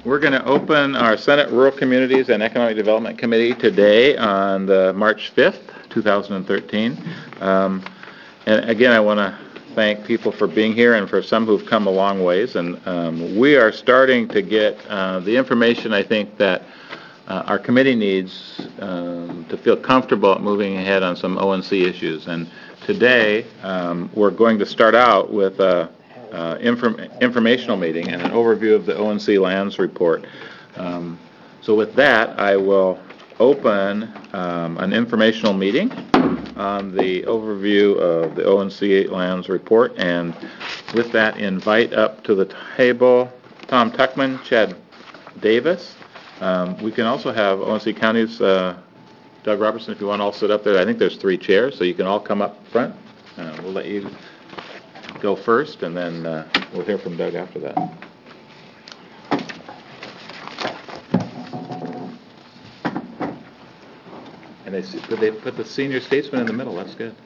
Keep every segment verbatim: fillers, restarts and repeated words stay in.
we're going to open our Senate Rural Communities and Economic Development Committee today on the March fifth, two thousand thirteen. Um, and again, I want to thank people for being here and for some who've come a long ways. And um, we are starting to get uh, the information, I think, that uh, our committee needs um, to feel comfortable at moving ahead on some O N C issues. And today, um, we're going to start out with a Uh, inform informational meeting and an overview of the O N C lands report. Um, so with that, I will open um, an informational meeting on the overview of the O N C lands report, and with that, invite up to the table Tom Tuckman, Chad Davis. Um, we can also have O N C County's uh, Doug Robertson, if you want to all sit up there. I think there's three chairs, so you can all come up front. Uh, we'll let you go first, and then uh, we'll hear from Doug after that. And they put, they put the senior statesman in the middle. That's good.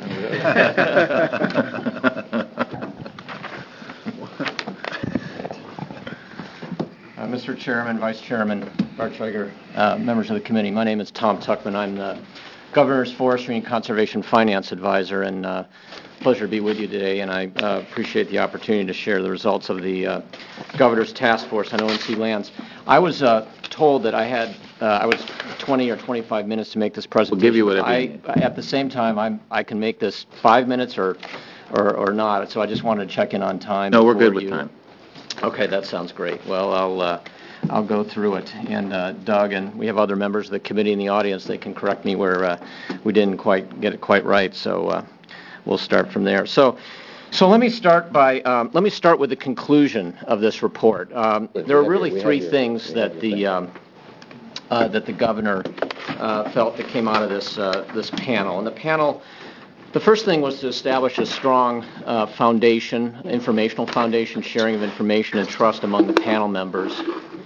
uh, Mister Chairman, Vice Chairman Bartschlager, uh, members of the committee, my name is Tom Tuckman. I'm the Governor's Forestry and Conservation Finance Advisor, and uh, pleasure to be with you today, and I uh, appreciate the opportunity to share the results of the uh, Governor's Task Force on O N C lands. I was uh, told that I had, uh, I was twenty or twenty-five minutes to make this presentation. We'll give you whatever I, you need. At the same time, I'm, I can make this five minutes or, or, or not, so I just wanted to check in on time. No, we're good with you. time. Okay, that sounds great. Well, I'll, uh, I'll go through it, and uh, Doug, and we have other members of the committee in the audience. They can correct me where uh, we didn't quite get it quite right, so uh, we'll start from there. So, so let me start by um, let me start with the conclusion of this report. Um, there are really three things that the um, uh, that the governor uh, felt that came out of this uh, this panel. And the panel, the first thing was to establish a strong uh, foundation, informational foundation, sharing of information and trust among the panel members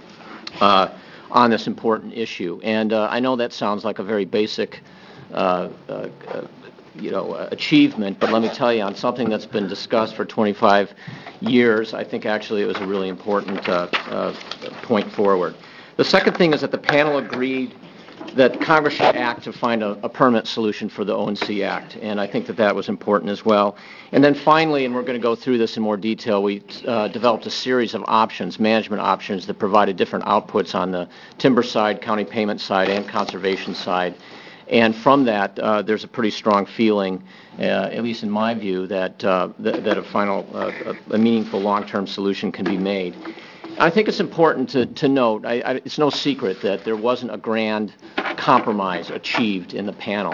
uh, on this important issue. And uh, I know that sounds like a very basic Uh, uh, you know, uh, achievement, but let me tell you, on something that's been discussed for twenty-five years, I think actually it was a really important uh, uh, point forward. The second thing is that the panel agreed that Congress should act to find a, a permanent solution for the O N C Act, and I think that that was important as well. And then finally, and we're going to go through this in more detail, we uh, developed a series of options, management options, that provided different outputs on the timber side, county payment side, and conservation side. And from that, uh, there's a pretty strong feeling, uh, at least in my view, that uh, th- that a final, uh, a, a meaningful long-term solution can be made. I think it's important to, to note, I, I, it's no secret that there wasn't a grand compromise achieved in the panel.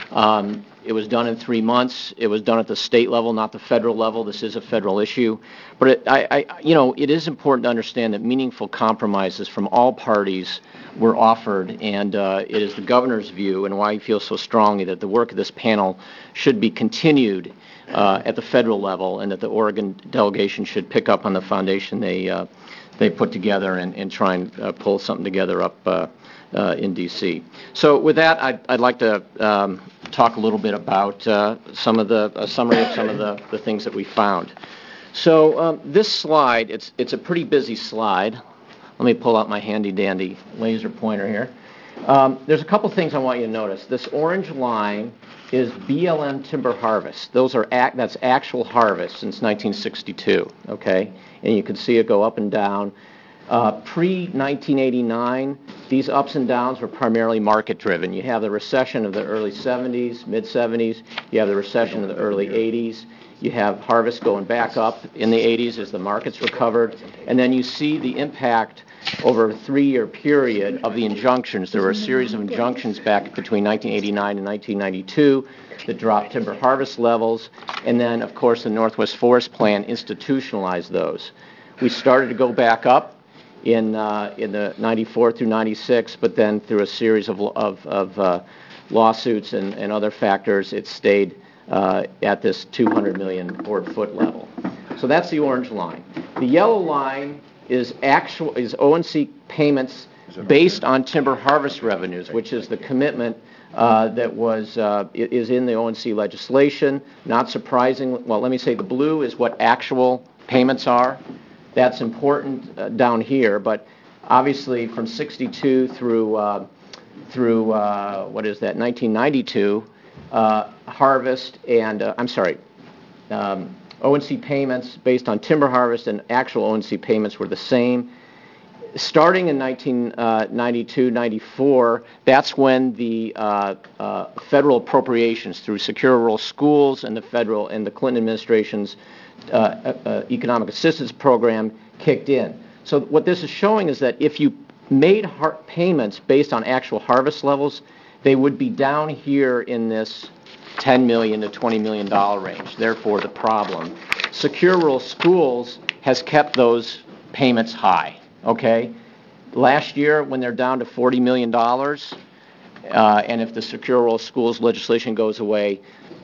Um, it was done in three months. It was done at the state level, not the federal level. This is a federal issue. But, it, I, I, you know, it is important to understand that meaningful compromises from all parties were offered, and uh, it is the governor's view and why he feels so strongly that the work of this panel should be continued uh, at the federal level, and that the Oregon delegation should pick up on the foundation they uh, they put together and, and try and uh, pull something together up uh, uh, in D C So with that, I'd, I'd like to um, talk a little bit about uh, some of the a summary of some of the, the things that we found. So um, this slide, it's it's a pretty busy slide. Let me pull out my handy-dandy laser pointer here. Um, there's a couple things I want you to notice. This orange line is B L M timber harvest. Those are act, that's actual harvest since nineteen sixty-two, okay? And you can see it go up and down. Uh, pre nineteen eighty-nine, these ups and downs were primarily market-driven. You have the recession of the early seventies, mid-seventies. You have the recession of the early eighties. You have harvest going back up in the eighties as the markets recovered. And then you see the impact over a three-year period of the injunctions. There were a series of injunctions back between nineteen eighty-nine and nineteen ninety-two that dropped timber harvest levels. And then, of course, the Northwest Forest Plan institutionalized those. We started to go back up in uh, in the ninety-four through ninety-six, but then through a series of, of, of uh, lawsuits and, and other factors, it stayed uh, at this two hundred million board foot level. So that's the orange line. The yellow line is actual is O N C payments based on timber harvest revenues, which is the commitment uh, that was uh, is in the O N C legislation. Not surprising. Well, let me say the blue is what actual payments are. That's important uh, down here, but obviously from sixty-two through uh, through uh, what is that, nineteen ninety-two, uh, harvest and uh, I'm sorry, um, O and C payments based on timber harvest and actual O and C payments were the same. Starting in nineteen ninety-two ninety-four, that's when the uh, uh, federal appropriations through Secure Rural Schools and the federal and the Clinton administration's uh, uh, economic assistance program kicked in. So what this is showing is that if you made har- payments based on actual harvest levels, they would be down here in this ten million to twenty million dollar range. Therefore, the problem. Secure Rural Schools has kept those payments high. Okay, last year when they're down to forty million dollars, uh, and if the Secure Rural Schools legislation goes away,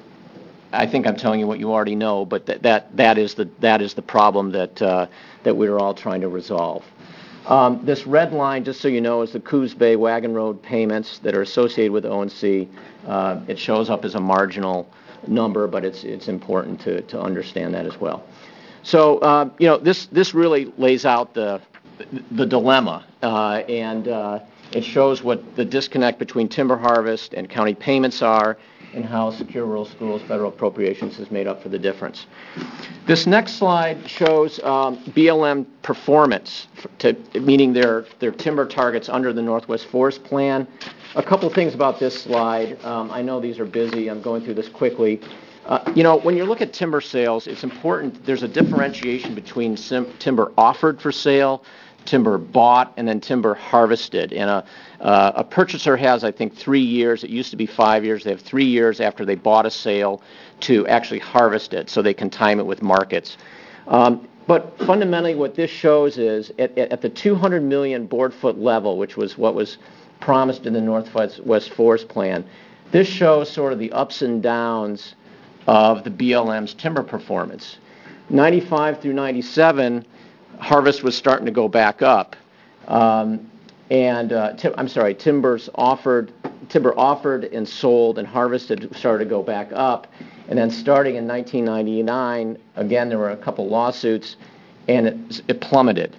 I think I'm telling you what you already know, but that that, that is the that is the problem that uh, that we're all trying to resolve. Um, this red line, just so you know, is the Coos Bay Wagon Road payments that are associated with O and C. Uh, it shows up as a marginal number, but it's it's important to to understand that as well. So uh, you know, this this really lays out the the dilemma, uh, and uh, it shows what the disconnect between timber harvest and county payments are, and how Secure Rural Schools federal appropriations has made up for the difference. This next slide shows um, B L M performance, to, meaning their their timber targets under the Northwest Forest Plan. A couple things about this slide. Um, I know these are busy. I'm going through this quickly. Uh, you know, when you look at timber sales, it's important. There's a differentiation between sim- timber offered for sale, timber bought, and then timber harvested. And a, uh, a purchaser has, I think, three years. It used to be five years. They have three years after they bought a sale to actually harvest it, so they can time it with markets. Um, but fundamentally, what this shows is at, at the two hundred million board foot level, which was what was promised in the Northwest Forest Plan, this shows sort of the ups and downs of the B L M's timber performance. ninety-five through ninety-seven, harvest was starting to go back up, um, and uh, tim- I'm sorry, timbers offered, timber offered and sold and harvested started to go back up, and then starting in nineteen ninety-nine, again there were a couple lawsuits, and it, it plummeted.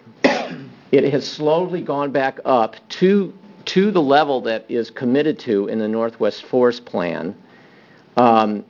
It has slowly gone back up to to the level that is committed to in the Northwest Forest Plan. Um,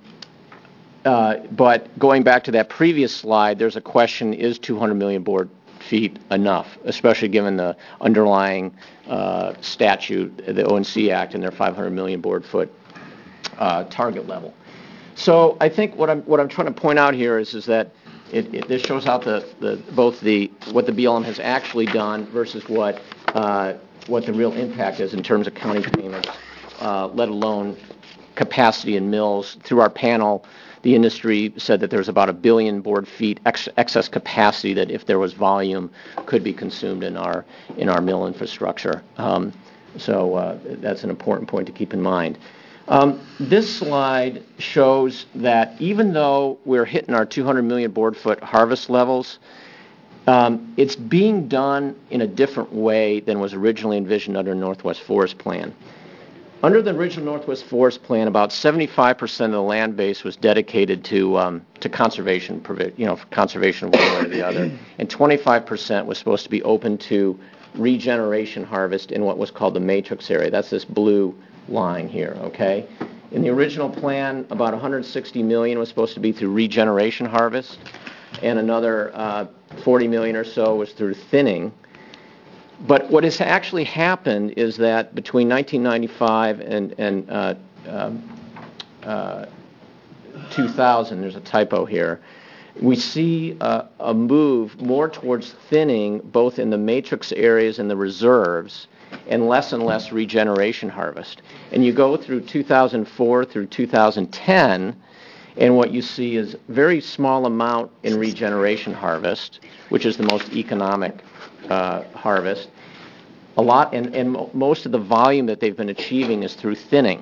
Uh, but going back to that previous slide, there's a question, is two hundred million board feet enough, especially given the underlying uh, statute, the O and C Act, and their five hundred million board foot uh, target level. So I think what I'm what I'm trying to point out here is is that it, it, this shows out the, the both the what the B L M has actually done versus what uh, what the real impact is in terms of county payments, uh, let alone capacity in mills. Through our panel, the industry said that there's about a billion board feet ex- excess capacity that, if there was volume, could be consumed in our in our mill infrastructure. Um, so uh, that's an important point to keep in mind. Um, this slide shows that even though we're hitting our two hundred million board foot harvest levels, um, it's being done in a different way than was originally envisioned under the Northwest Forest Plan. Under the original Northwest Forest Plan, about seventy-five percent of the land base was dedicated to um, to conservation, you know, conservation of one way or the other, and twenty-five percent was supposed to be open to regeneration harvest in what was called the matrix area. That's this blue line here, okay? In the original plan, about one hundred sixty million was supposed to be through regeneration harvest, and another uh, forty million or so was through thinning. But what has actually happened is that between nineteen ninety-five and, and uh, um, uh, two thousand, there's a typo here, we see uh, a move more towards thinning both in the matrix areas and the reserves, and less and less regeneration harvest. And you go through two thousand four through two thousand ten, and what you see is very small amount in regeneration harvest, which is the most economic uh, harvest. A lot, and, and mo- most of the volume that they've been achieving is through thinning.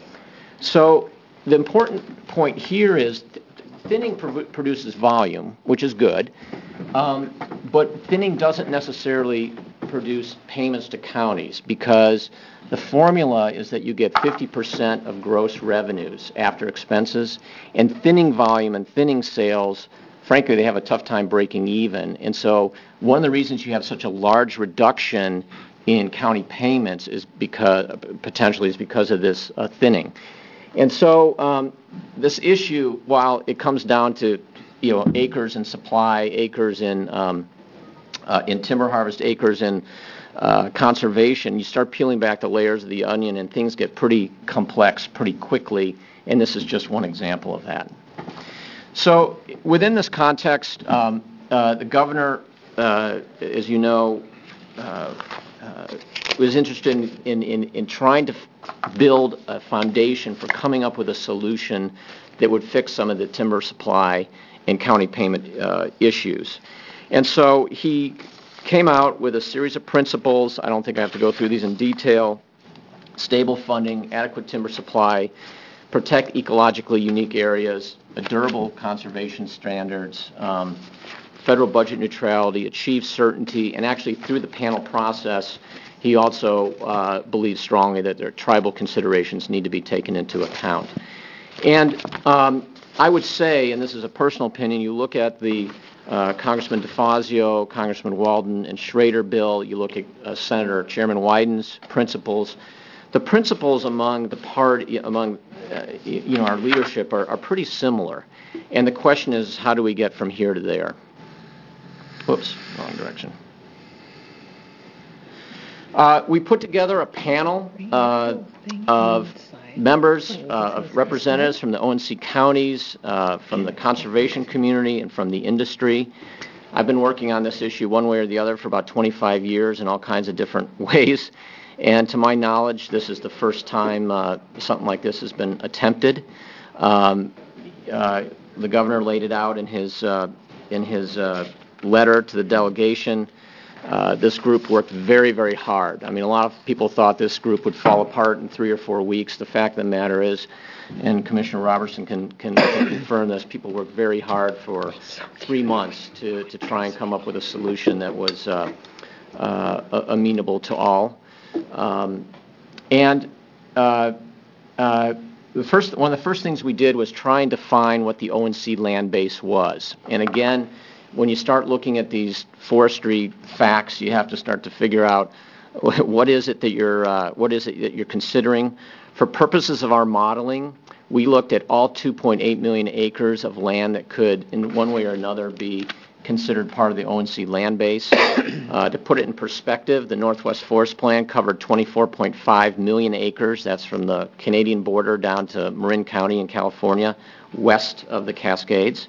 So the important point here is th- thinning pro- produces volume, which is good, um, but thinning doesn't necessarily produce payments to counties, because the formula is that you get fifty percent of gross revenues after expenses, and thinning volume and thinning sales frankly, they have a tough time breaking even. And so one of the reasons you have such a large reduction in county payments is because, potentially, is because of this uh, thinning. And so um, this issue, while it comes down to, you know, acres in supply, acres in um, uh, in timber harvest, acres in uh, conservation, you start peeling back the layers of the onion and things get pretty complex pretty quickly, and this is just one example of that. So within this context, um, uh, the governor, uh, as you know, uh, uh, was interested in, in, in, in trying to f- build a foundation for coming up with a solution that would fix some of the timber supply and county payment uh, issues. And so he came out with a series of principles. I don't think I have to go through these in detail. Stable funding, adequate timber supply, protect ecologically unique areas, durable conservation standards, um, federal budget neutrality, achieve certainty, and actually through the panel process, he also uh, believes strongly that their tribal considerations need to be taken into account. And um, I would say, and this is a personal opinion, you look at the uh, Congressman DeFazio, Congressman Walden, and Schrader bill, you look at uh, Senator Chairman Wyden's principles, the principles among the party, among uh, you know, our leadership are, are pretty similar. And the question is, how do we get from here to there? Whoops, wrong direction. Uh, we put together a panel uh, of members, uh, of representatives from the O and C counties, uh, from the conservation community, and from the industry. I've been working on this issue one way or the other for about twenty-five years in all kinds of different ways. And to my knowledge, this is the first time uh, something like this has been attempted. Um, uh, the governor laid it out in his uh, in his uh, letter to the delegation. Uh, this group worked very, very hard. I mean, a lot of people thought this group would fall apart in three or four weeks. The fact of the matter is, and Commissioner Robertson can, can, can confirm this, people worked very hard for three months to, to try and come up with a solution that was uh, uh, amenable to all. Um, and uh, uh, the first, one of the first things we did was try and define what the O and C land base was. And again, when you start looking at these forestry facts, you have to start to figure out what is it that you're uh, what is it that you're considering. For purposes of our modeling, we looked at all two point eight million acres of land that could, in one way or another, be considered part of the O and C land base. Uh, to put it in perspective, the Northwest Forest Plan covered twenty-four point five million acres. That's from the Canadian border down to Marin County in California, west of the Cascades.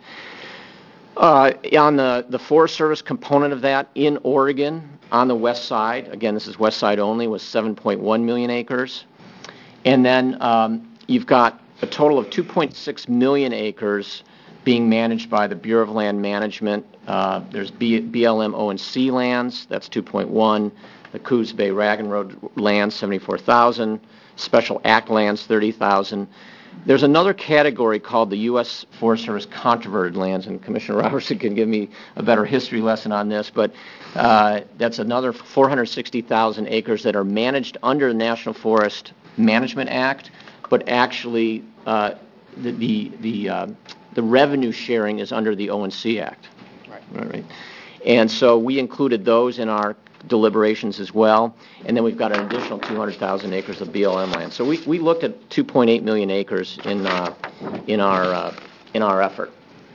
Uh, on the, the Forest Service component of that, in Oregon, on the west side, again, this is west side only, was seven point one million acres. And then um, you've got a total of two point six million acres being managed by the Bureau of Land Management. Uh, there's B- BLM O and C lands, that's two point one. The Coos Bay Ragan Road lands, seventy-four thousand. Special Act lands, thirty thousand. There's another category called the U S Forest Service controverted lands, and Commissioner Robertson can give me a better history lesson on this, but uh, that's another four hundred sixty thousand acres that are managed under the National Forest Management Act, but actually uh, the the the, uh, the revenue sharing is under the O and C Act. Right. All right. And so we included those in our deliberations as well, and then we've got an additional two hundred thousand acres of B L M land. So we, we looked at two point eight million acres in uh, in our uh, in our effort.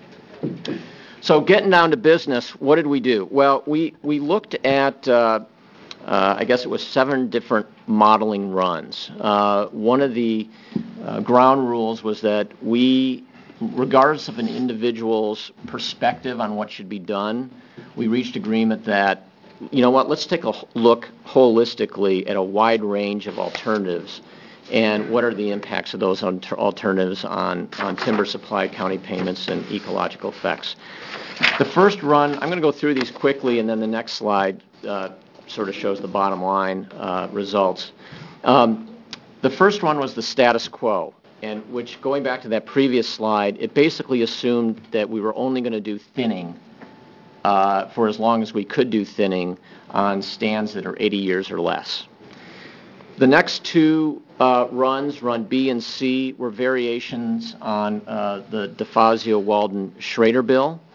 So getting down to business, what did we do? Well, we we looked at uh, uh, I guess it was seven different modeling runs. Uh, one of the uh, ground rules was that we, regardless of an individual's perspective on what should be done, we reached agreement that, you know what, let's take a look holistically at a wide range of alternatives and what are the impacts of those alternatives on, on timber supply, county payments, and ecological effects. The first run, I'm going to go through these quickly, and then the next slide uh, sort of shows the bottom line uh, results. Um, the first one was the status quo, and which, going back to that previous slide, it basically assumed that we were only going to do thinning Uh, for as long as we could do thinning on stands that are eighty years or less. The next two uh, runs, run B and C, were variations on uh, the DeFazio-Walden-Schrader bill.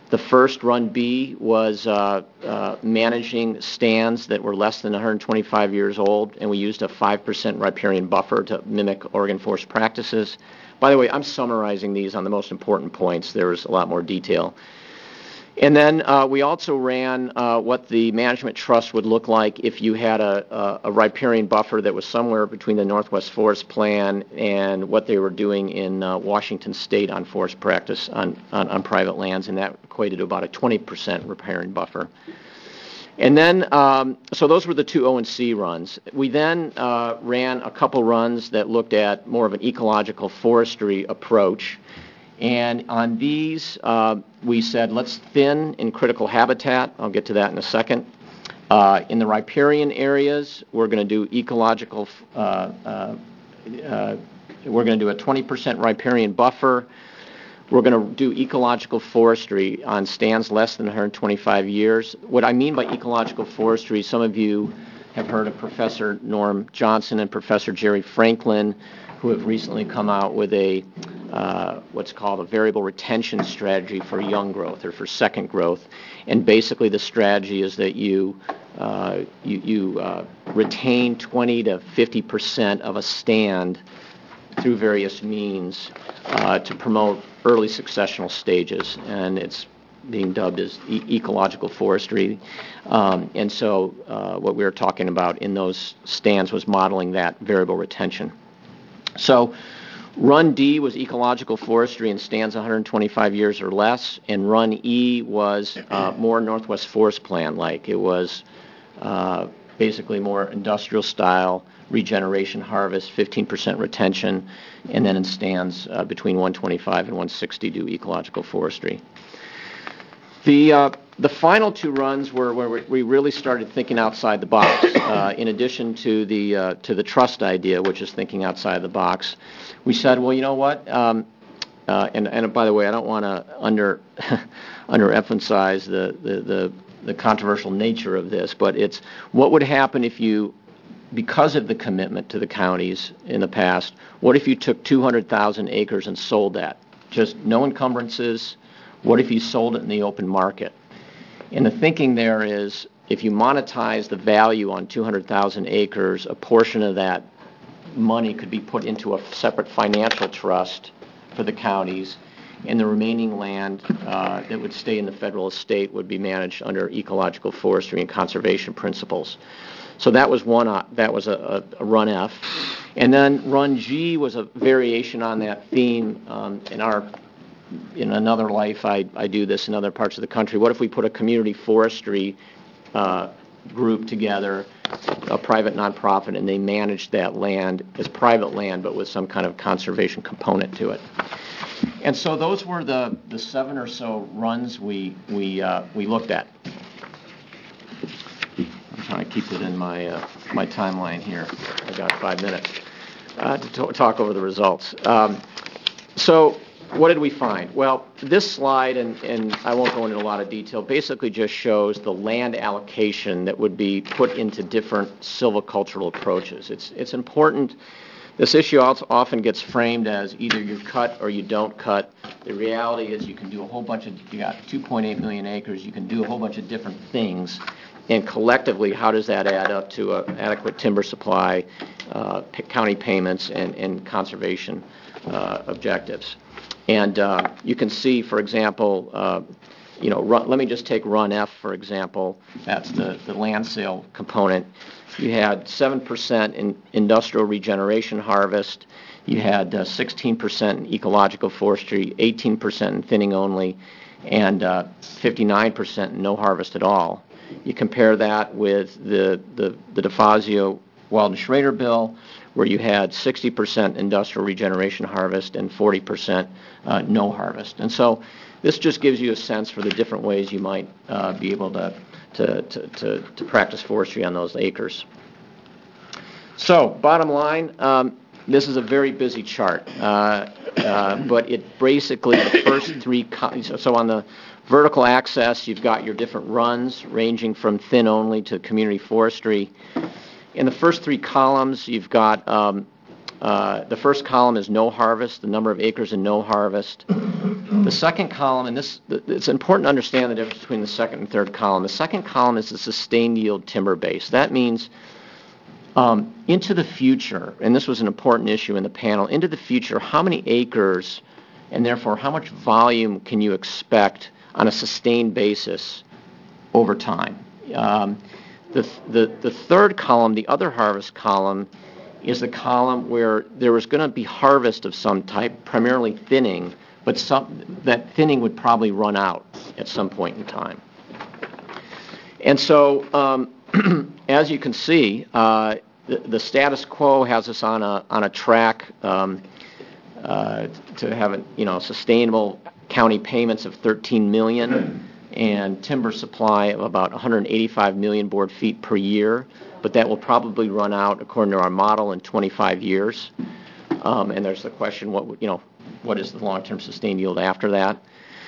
The first, Run B, was uh, uh, managing stands that were less than one hundred twenty-five years old, and we used a five percent riparian buffer to mimic Oregon forest practices. By the way, I'm summarizing these on the most important points. There's a lot more detail. And then uh, we also ran uh, what the management trust would look like if you had a, a, a riparian buffer that was somewhere between the Northwest Forest Plan and what they were doing in uh, Washington State on forest practice on, on, on private lands, and that equated to about a twenty percent riparian buffer. And then, um, so those were the two O and C runs. We then uh, ran a couple runs that looked at more of an ecological forestry approach. And on these, uh, we said, let's thin in critical habitat. I'll get to that in a second. Uh, in the riparian areas, we're going to do ecological, uh, uh, uh, we're going to do a twenty percent riparian buffer. We're going to do ecological forestry on stands less than one hundred twenty-five years. What I mean by ecological forestry, some of you have heard of Professor Norm Johnson and Professor Jerry Franklin, who have recently come out with a uh, what's called a variable retention strategy for young growth or for second growth. And basically the strategy is that you uh, you, you uh, retain twenty to fifty percent of a stand through various means uh, to promote early successional stages, and it's being dubbed as e- ecological forestry. Um, and so uh, what we were talking about in those stands was modeling that variable retention. So Run D was ecological forestry in stands one hundred twenty-five years or less, and Run E was uh, more Northwest Forest Plan-like. It was uh, basically more industrial style, regeneration harvest, fifteen percent retention, and then in stands uh, between one twenty-five and one sixty do ecological forestry. The uh, the final two runs were where we really started thinking outside the box. Uh, in addition to the uh, to the trust idea, which is thinking outside the box, we said, well, you know what? Um, uh, and and by the way, I don't want to under underemphasize the, the the the controversial nature of this, but it's what would happen if you, because of the commitment to the counties in the past, what if you took two hundred thousand acres and sold that? Just no encumbrances. What if you sold it in the open market? And the thinking there is if you monetize the value on two hundred thousand acres, a portion of that money could be put into a separate financial trust for the counties, and the remaining land uh, that would stay in the federal estate would be managed under ecological forestry and conservation principles. So that was one. Uh, that was a, a, a Run F, and then Run G was a variation on that theme. Um, in our in another life, I, I do this in other parts of the country. What if we put a community forestry uh, group together, a private nonprofit, and they managed that land as private land, but with some kind of conservation component to it? And so those were the, the seven or so runs we we uh, we looked at. I'm trying to keep it in my uh, my timeline here. I got five minutes uh, to t- talk over the results. Um, so. What did we find? Well, this slide, and, and I won't go into a lot of detail, basically just shows the land allocation that would be put into different silvicultural approaches. It's it's important. This issue also often gets framed as either you cut or you don't cut. The reality is you can do a whole bunch of, you got two point eight million acres, you can do a whole bunch of different things, and collectively, how does that add up to an adequate timber supply, uh, p- county payments, and, and conservation uh, objectives? And uh, you can see, for example, uh, you know, run, let me just take Run F, for example. That's the, the land sale component. You had seven percent in industrial regeneration harvest. You had uh, sixteen percent in ecological forestry, eighteen percent in thinning only, and uh, fifty-nine percent in no harvest at all. You compare that with the, the, the DeFazio Walden-Schrader bill, where you had sixty percent industrial regeneration harvest and forty percent uh, no harvest. And so this just gives you a sense for the different ways you might uh, be able to, to, to, to, to practice forestry on those acres. So bottom line, um, this is a very busy chart, uh, uh, but it basically, the first three, co- so on the vertical axis, you've got your different runs ranging from thin only to community forestry. In the first three columns, you've got, um, uh, the first column is no harvest, the number of acres in no harvest. The second column, and this it's important to understand the difference between the second and third column. The second column is the sustained yield timber base. That means um, into the future, and this was an important issue in the panel, into the future, how many acres and therefore how much volume can you expect on a sustained basis over time? Um, the, the, the third column, the other harvest column, is the column where there was going to be harvest of some type, primarily thinning, but some, that thinning would probably run out at some point in time. And so, um, as you can see, uh, the, the status quo has us on a on a track um, uh, to have a, you know sustainable county payments of thirteen million and timber supply of about one hundred eighty-five million board feet per year. But that will probably run out, according to our model, in twenty-five years. Um, and there's the question: what you know, what is the long-term sustained yield after that?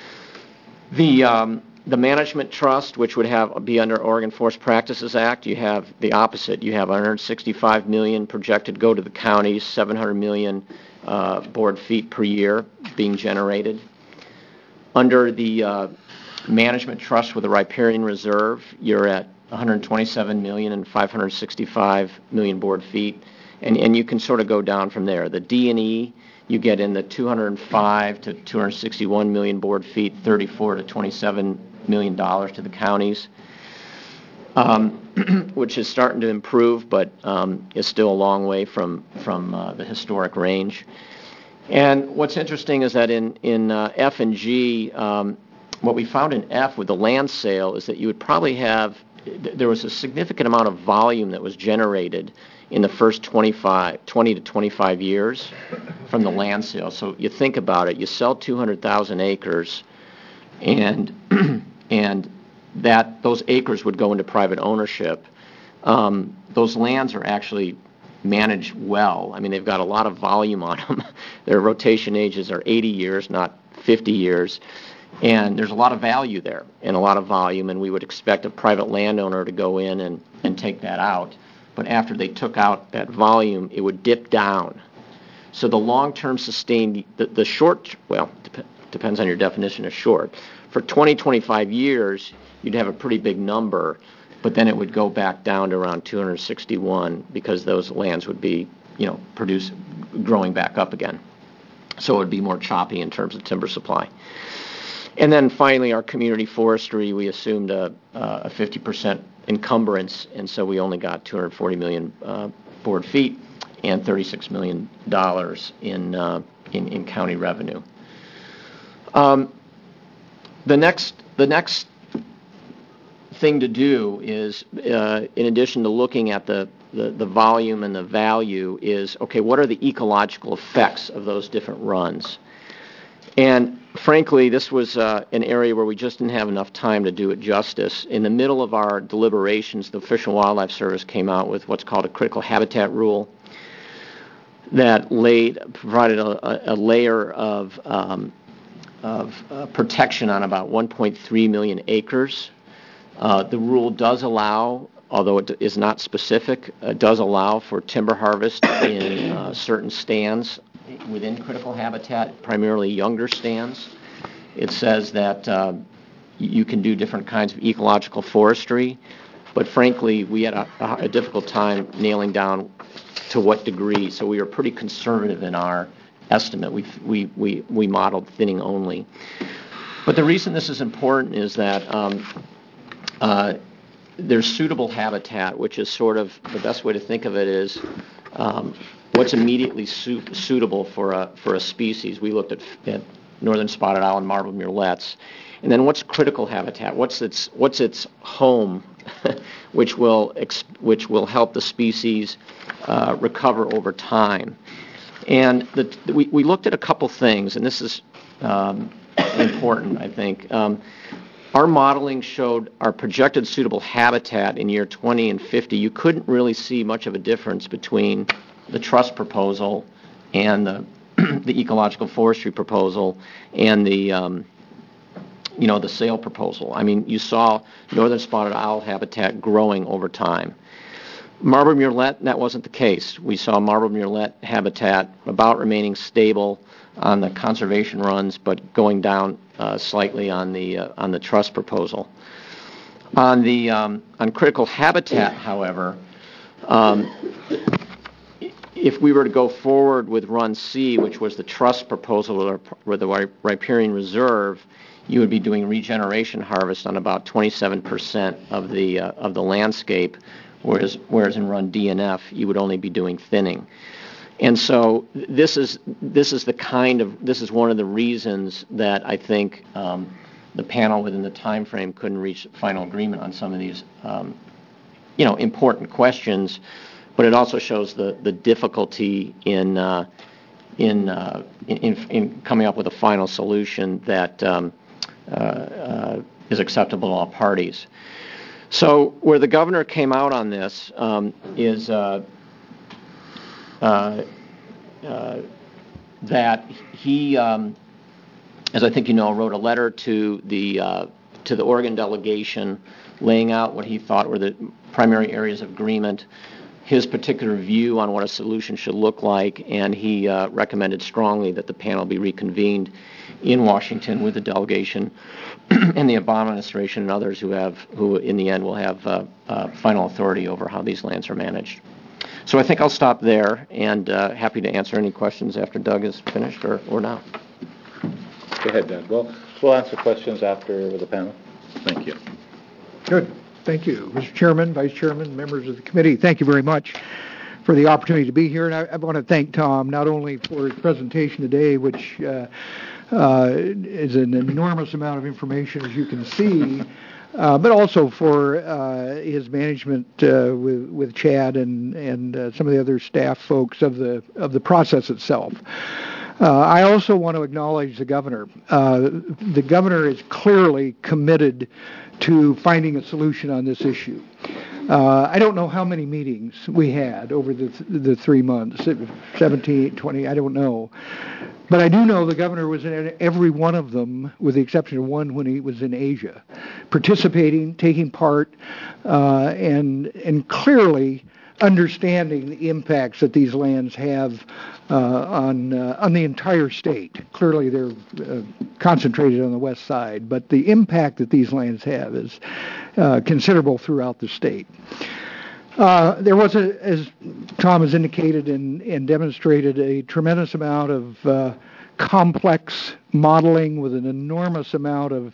The um, the management trust, which would have be under Oregon Forest Practices Act, you have the opposite. You have one hundred sixty-five million projected go to the counties, seven hundred million uh, board feet per year being generated. Under the uh, management trust with the riparian reserve, you're at one hundred twenty-seven million and five hundred sixty-five million board feet, and and you can sort of go down from there. The D and E, you get in the two hundred five to two hundred sixty-one million board feet, thirty-four to twenty-seven million dollars to the counties, um, which is starting to improve, but um, is still a long way from from uh, the historic range. And what's interesting is that in in uh, F and G, um, what we found in F with the land sale is that you would probably have there was a significant amount of volume that was generated in the first twenty-five, twenty to twenty-five years from the land sale. So you think about it, you sell two hundred thousand acres, and and that those acres would go into private ownership. Um, those lands are actually managed well. I mean, they've got a lot of volume on them. Their rotation ages are eighty years, not fifty years. And there's a lot of value there and a lot of volume, and we would expect a private landowner to go in and, and take that out. But after they took out that volume, it would dip down. So the long-term sustained, the, the short, well, dep- depends on your definition of short. For twenty, twenty-five years, you'd have a pretty big number, but then it would go back down to around two hundred sixty-one because those lands would be, you know, produce, growing back up again. So it would be more choppy in terms of timber supply. And then finally, our community forestry, we assumed a, a fifty percent encumbrance, and so we only got two hundred forty million uh, board feet and thirty-six million dollars in, uh, in in county revenue. Um, the next the next thing to do is, uh, in addition to looking at the, the the volume and the value, is okay, what are the ecological effects of those different runs? And frankly, this was uh, an area where we just didn't have enough time to do it justice. In the middle of our deliberations, the Fish and Wildlife Service came out with what's called a critical habitat rule that laid provided a, a layer of um, of uh, protection on about one point three million acres. Uh, the rule does allow, although it is not specific, uh, does allow for timber harvest in uh, certain stands within critical habitat, primarily younger stands. It says that uh, you can do different kinds of ecological forestry, but frankly, we had a, a difficult time nailing down to what degree, so we were pretty conservative in our estimate. We, we, we, we modeled thinning only. But the reason this is important is that um, uh, there's suitable habitat, which is sort of, the best way to think of it is um, what's immediately su- suitable for a for a species. We looked at, at northern spotted owl and marbled murrelets, and then what's critical habitat? What's its what's its home, which will ex- which will help the species uh, recover over time. And the, we we looked at a couple things, and this is um, important, I think. Um, our modeling showed our projected suitable habitat in year twenty and fifty. You couldn't really see much of a difference between the trust proposal and the the ecological forestry proposal and the um, you know the sale proposal. I mean, you saw northern spotted owl habitat growing over time. Marbled murrelet, that wasn't the case. We saw marbled murrelet habitat about remaining stable on the conservation runs, but going down uh, slightly on the uh, on the trust proposal. On the um, on critical habitat, however, um, if we were to go forward with Run C, which was the trust proposal with the riparian reserve, you would be doing regeneration harvest on about twenty-seven percent of the uh, of the landscape, whereas whereas in Run D and F you would only be doing thinning. And so this is this is the kind of this is one of the reasons that I think um, the panel within the time frame couldn't reach final agreement on some of these um, you know important questions. But it also shows the, the difficulty in, uh, in, uh, in in coming up with a final solution that um, uh, uh, is acceptable to all parties. So where the governor came out on this um, is uh, uh, uh, that he, um, as I think you know, wrote a letter to the uh, to the Oregon delegation, laying out what he thought were the primary areas of agreement, his particular view on what a solution should look like, and he uh, recommended strongly that the panel be reconvened in Washington with the delegation and the Obama administration and others who have, who in the end will have uh, uh, final authority over how these lands are managed. So I think I'll stop there, and uh, happy to answer any questions after Doug is finished or, or not. Go ahead, Doug. Well, we'll answer questions after the panel. Thank you. Good. Thank you, Mister Chairman, Vice Chairman, members of the committee. Thank you very much for the opportunity to be here. And I, I want to thank Tom not only for his presentation today, which uh, uh, is an enormous amount of information, as you can see, uh, but also for uh, his management uh, with, with Chad and, and uh, some of the other staff folks of the of the process itself. Uh, I also want to acknowledge the governor. Uh, the governor is clearly committed to finding a solution on this issue. Uh, I don't know how many meetings we had over the th- the three months, seventeen, twenty, I don't know. But I do know the governor was in every one of them, with the exception of one when he was in Asia, participating, taking part, uh, and and clearly understanding the impacts that these lands have uh, on uh, on the entire state. Clearly, they're uh, concentrated on the west side, but the impact that these lands have is uh, considerable throughout the state. Uh, there was, a, as Tom has indicated and, and demonstrated, a tremendous amount of uh, complex modeling with an enormous amount of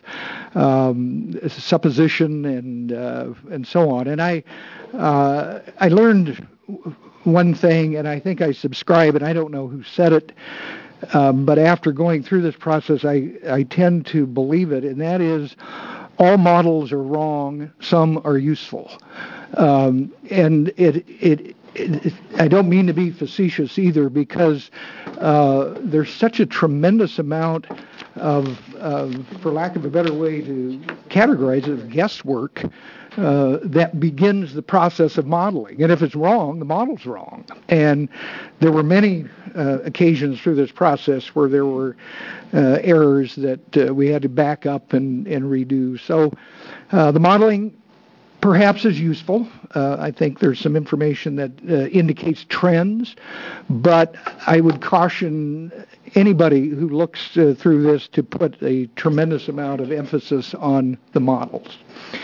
um, supposition and uh, and so on. And I uh, I learned one thing, and I think I subscribe, and I don't know who said it, um, but after going through this process, I, I tend to believe it, and that is all models are wrong, some are useful. Um, and it, it, it, I don't mean to be facetious either, because uh, there's such a tremendous amount of, uh, for lack of a better way to categorize it, guesswork uh, that begins the process of modeling. And if it's wrong, the model's wrong. And there were many uh, occasions through this process where there were uh, errors that uh, we had to back up and, and redo. So uh, the modeling perhaps is useful. Uh, I think there's some information that uh, indicates trends, but I would caution anybody who looks uh, through this to put a tremendous amount of emphasis on the models.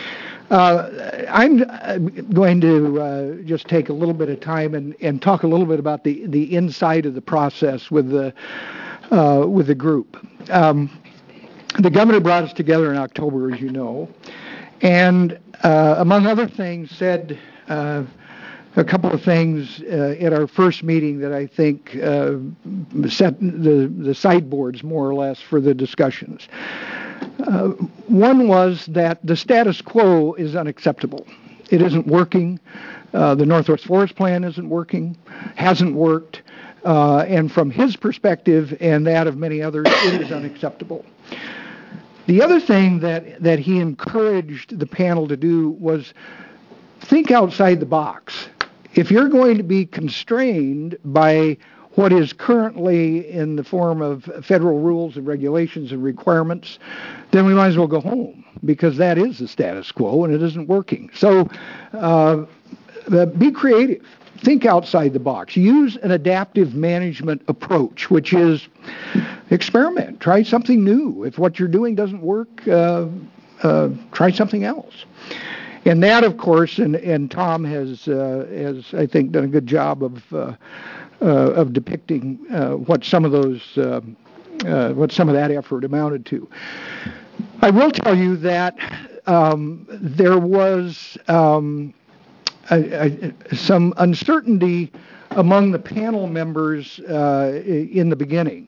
Uh, I'm going to uh, just take a little bit of time and, and talk a little bit about the, the inside of the process with the uh, with the group. Um, the governor brought us together in October, as you know, and uh, among other things said uh, a couple of things uh, at our first meeting that I think uh, set the, the sideboards more or less for the discussions. Uh, one was that the status quo is unacceptable. It isn't working. Uh, the Northwest Forest Plan isn't working, hasn't worked, uh, and from his perspective and that of many others, it is unacceptable. The other thing that, that he encouraged the panel to do was think outside the box. If you're going to be constrained by what is currently in the form of federal rules and regulations and requirements, then we might as well go home, because that is the status quo and it isn't working. So uh, be creative. think outside the box. Use an adaptive management approach, which is experiment. Try something new. If what you're doing doesn't work, uh, uh, try something else. And that, of course, and, and Tom has, uh, has, I think, done a good job of uh, uh, of depicting uh, what some of those, uh, uh, what some of that effort amounted to. I will tell you that um, there was um, a, a, some uncertainty among the panel members uh, in the beginning.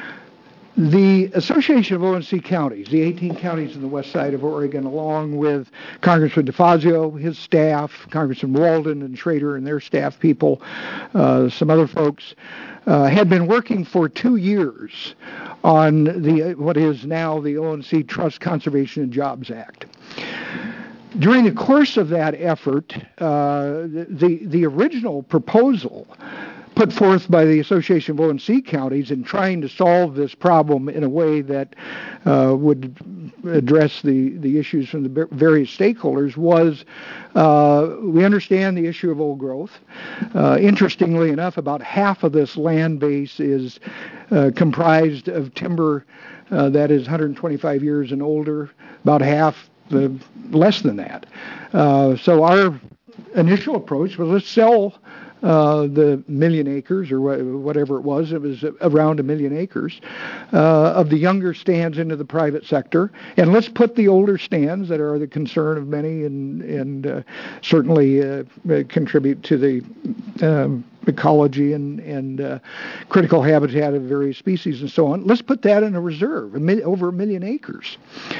The Association of O and C Counties, the eighteen counties in the west side of Oregon, along with Congressman DeFazio, his staff, Congressman Walden and Schrader and their staff people, uh, some other folks, uh, had been working for two years on the what is now the O and C Trust Conservation and Jobs Act. During the course of that effort, uh, the, the original proposal put forth by the Association of O and C Counties in trying to solve this problem in a way that uh, would address the, the issues from the various stakeholders was, uh, we understand the issue of old growth. Uh, interestingly enough, about half of this land base is uh, comprised of timber uh, that is one hundred twenty-five years and older, about half uh, less than that. Uh, so our initial approach was, let's sell Uh, the million acres or wh- whatever it was, it was around a million acres uh, of the younger stands into the private sector. And let's put the older stands that are the concern of many and, and uh, certainly uh, contribute to the um, ecology and, and uh, critical habitat of various species and so on. Let's put that in a reserve, a mil- over a million acres.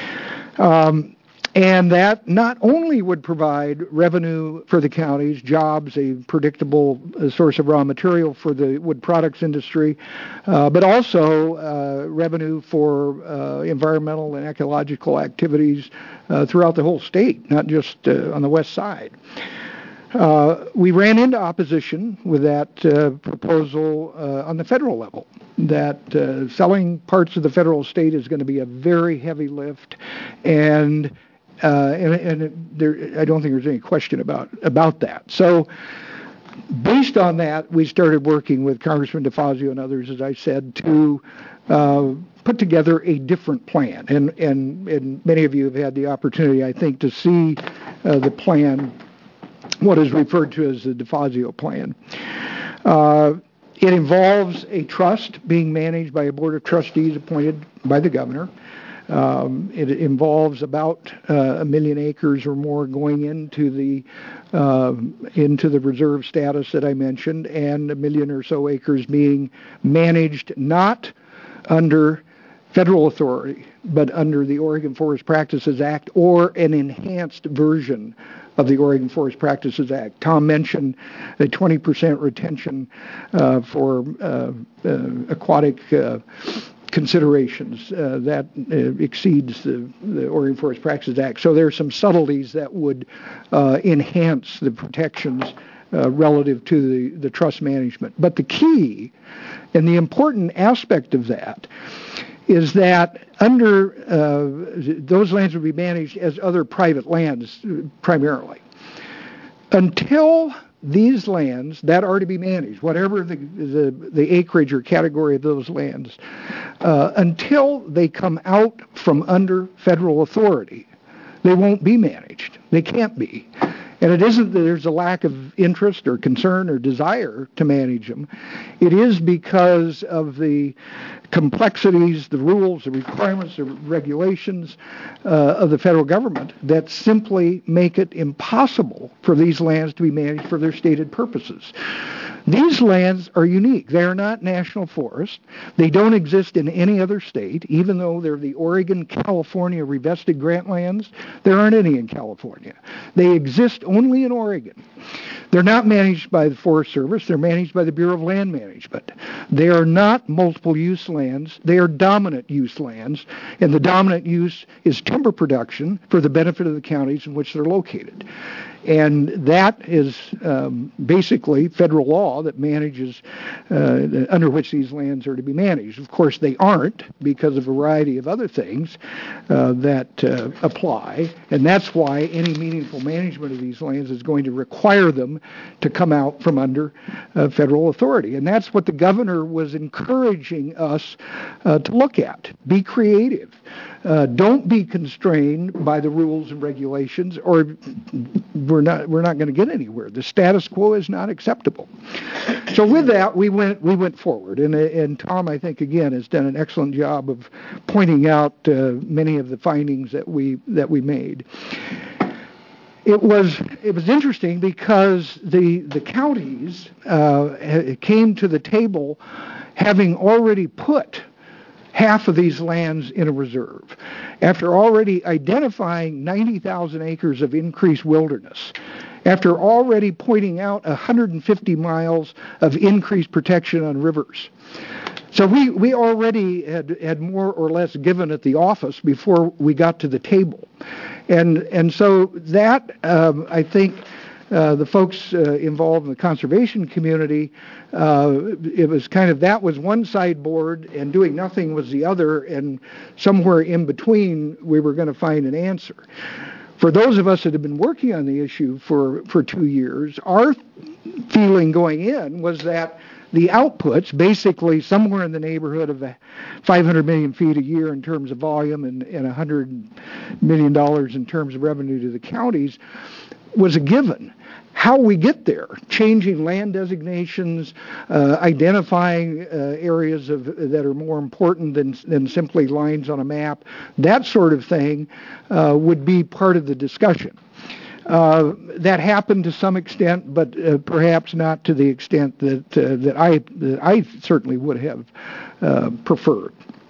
Um, And that not only would provide revenue for the counties, jobs, a predictable uh, source of raw material for the wood products industry, uh, but also uh, revenue for uh, environmental and ecological activities uh, throughout the whole state, not just uh, on the west side. Uh, we ran into opposition with that uh, proposal uh, on the federal level, that uh, selling parts of the federal state is going to be a very heavy lift, and Uh, and, and it, there, I don't think there's any question about about that. So, based on that, we started working with Congressman DeFazio and others, as I said, to uh, put together a different plan. And, and and many of you have had the opportunity, I think, to see uh, the plan, what is referred to as the DeFazio plan. Uh, it involves a trust being managed by a board of trustees appointed by the governor. Um, it involves about uh, a million acres or more going into the uh, into the reserve status that I mentioned, and a million or so acres being managed not under federal authority, but under the Oregon Forest Practices Act or an enhanced version of the Oregon Forest Practices Act. Tom mentioned a twenty percent retention uh, for uh, uh, aquatic uh, considerations uh, that uh, exceeds the, the Oregon Forest Practices Act. So there are some subtleties that would uh, enhance the protections uh, relative to the, the trust management. But the key and the important aspect of that is that under uh, those lands would be managed as other private lands primarily. Until these lands that are to be managed, whatever the, the, the acreage or category of those lands, uh, until they come out from under federal authority, they won't be managed. They can't be. And it isn't that there's a lack of interest or concern or desire to manage them. It is because of the complexities, the rules, the requirements, the regulations uh, of the federal government that simply make it impossible for these lands to be managed for their stated purposes. These lands are unique. They are not national forests. They don't exist in any other state, even though they're the Oregon-California revested grant lands. There aren't any in California. They exist only in Oregon. They're not managed by the Forest Service. They're managed by the Bureau of Land Management. They are not multiple-use lands. They are dominant-use lands, and the dominant use is timber production for the benefit of the counties in which they're located. And that is um, basically federal law law that manages, uh, under which these lands are to be managed. Of course, they aren't because of a variety of other things uh, that uh, apply, and that's why any meaningful management of these lands is going to require them to come out from under uh, federal authority. And that's what the governor was encouraging us uh, to look at. Be creative. Uh, don't be constrained by the rules and regulations, or we're not we're not going to get anywhere. The status quo is not acceptable. So with that, we went we went forward, and and Tom, I think again has done an excellent job of pointing out uh, many of the findings that we that we made. It was it was interesting because the the counties uh, came to the table having already put half of these lands in a reserve, after already identifying ninety thousand acres of increased wilderness, after already pointing out one hundred fifty miles of increased protection on rivers. So we, we already had, had more or less given at the office before we got to the table. And, and so that, um, I think, Uh, the folks uh, involved in the conservation community, uh, it was kind of, that was one sideboard and doing nothing was the other, and somewhere in between we were going to find an answer. For those of us that have been working on the issue for, for two years, our feeling going in was that the outputs, basically somewhere in the neighborhood of five hundred million feet a year in terms of volume and, and one hundred million dollars in terms of revenue to the counties, was a given. How we get there, changing land designations, uh, identifying uh, areas of, that are more important than, than simply lines on a map, that sort of thing uh, would be part of the discussion. Uh, that happened to some extent, but uh, perhaps not to the extent that uh, that I that I certainly would have uh, preferred.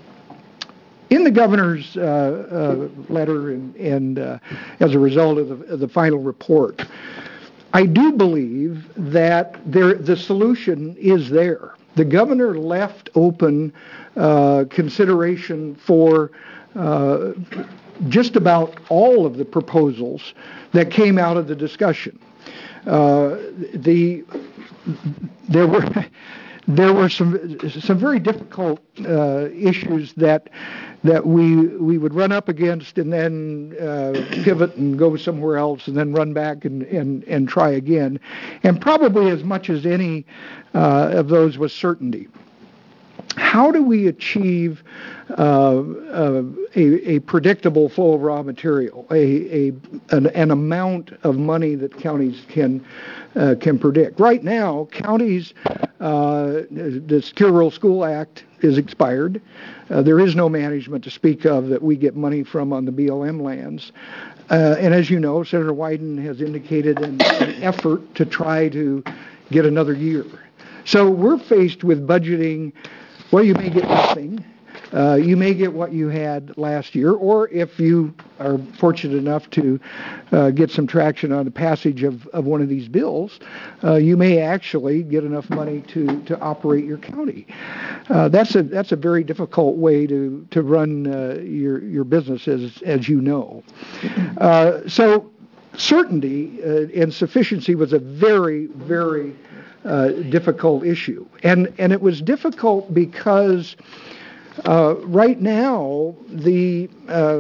In the governor's uh, uh, letter and, and uh, as a result of the, of the final report, I do believe that there, the solution is there. The governor left open uh, consideration for uh, just about all of the proposals that came out of the discussion. Uh, the there were. There were some some very difficult uh, issues that that we we would run up against and then uh, pivot and go somewhere else and then run back and, and, and try again. And probably as much as any uh, of those was certainty. How do we achieve uh, uh, a, a predictable flow of raw material, a, a an, an amount of money that counties can uh, can predict? Right now, counties, uh, the Secure Rural School Act is expired. Uh, there is no management to speak of that we get money from on the B L M lands. Uh, and as you know, Senator Wyden has indicated an, an effort to try to get another year. So we're faced with budgeting. Well, you may get nothing. Uh, you may get what you had last year, or if you are fortunate enough to uh, get some traction on the passage of, of one of these bills, uh, you may actually get enough money to, to operate your county. Uh, that's a that's a very difficult way to to run uh, your your business, as as you know. Uh, so certainty uh, and sufficiency was a very very Uh, difficult issue, and and it was difficult because uh, right now the, uh,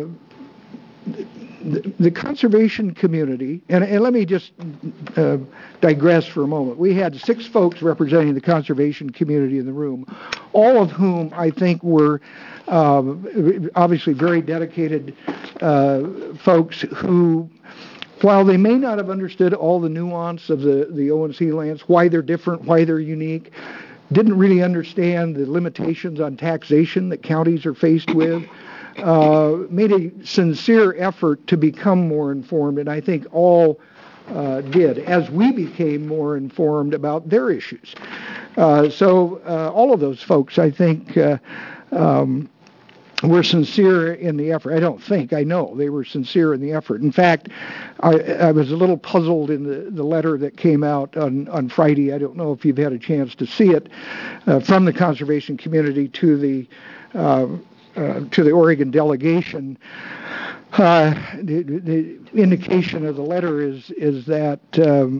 the the conservation community, and, and let me just uh, digress for a moment. We had six folks representing the conservation community in the room, all of whom I think were uh, obviously very dedicated uh, folks who, while they may not have understood all the nuance of the, the O and C lands, why they're different, why they're unique, didn't really understand the limitations on taxation that counties are faced with, uh, made a sincere effort to become more informed, and I think all uh, did, as we became more informed about their issues. Uh, so uh, all of those folks, I think, uh, um, were sincere in the effort. I don't think, I know they were sincere in the effort. In fact, I, I was a little puzzled in the, the letter that came out on, on Friday. I don't know if you've had a chance to see it, uh, from the conservation community to the uh, uh, to the Oregon delegation. Uh, the, the indication of the letter is is that um,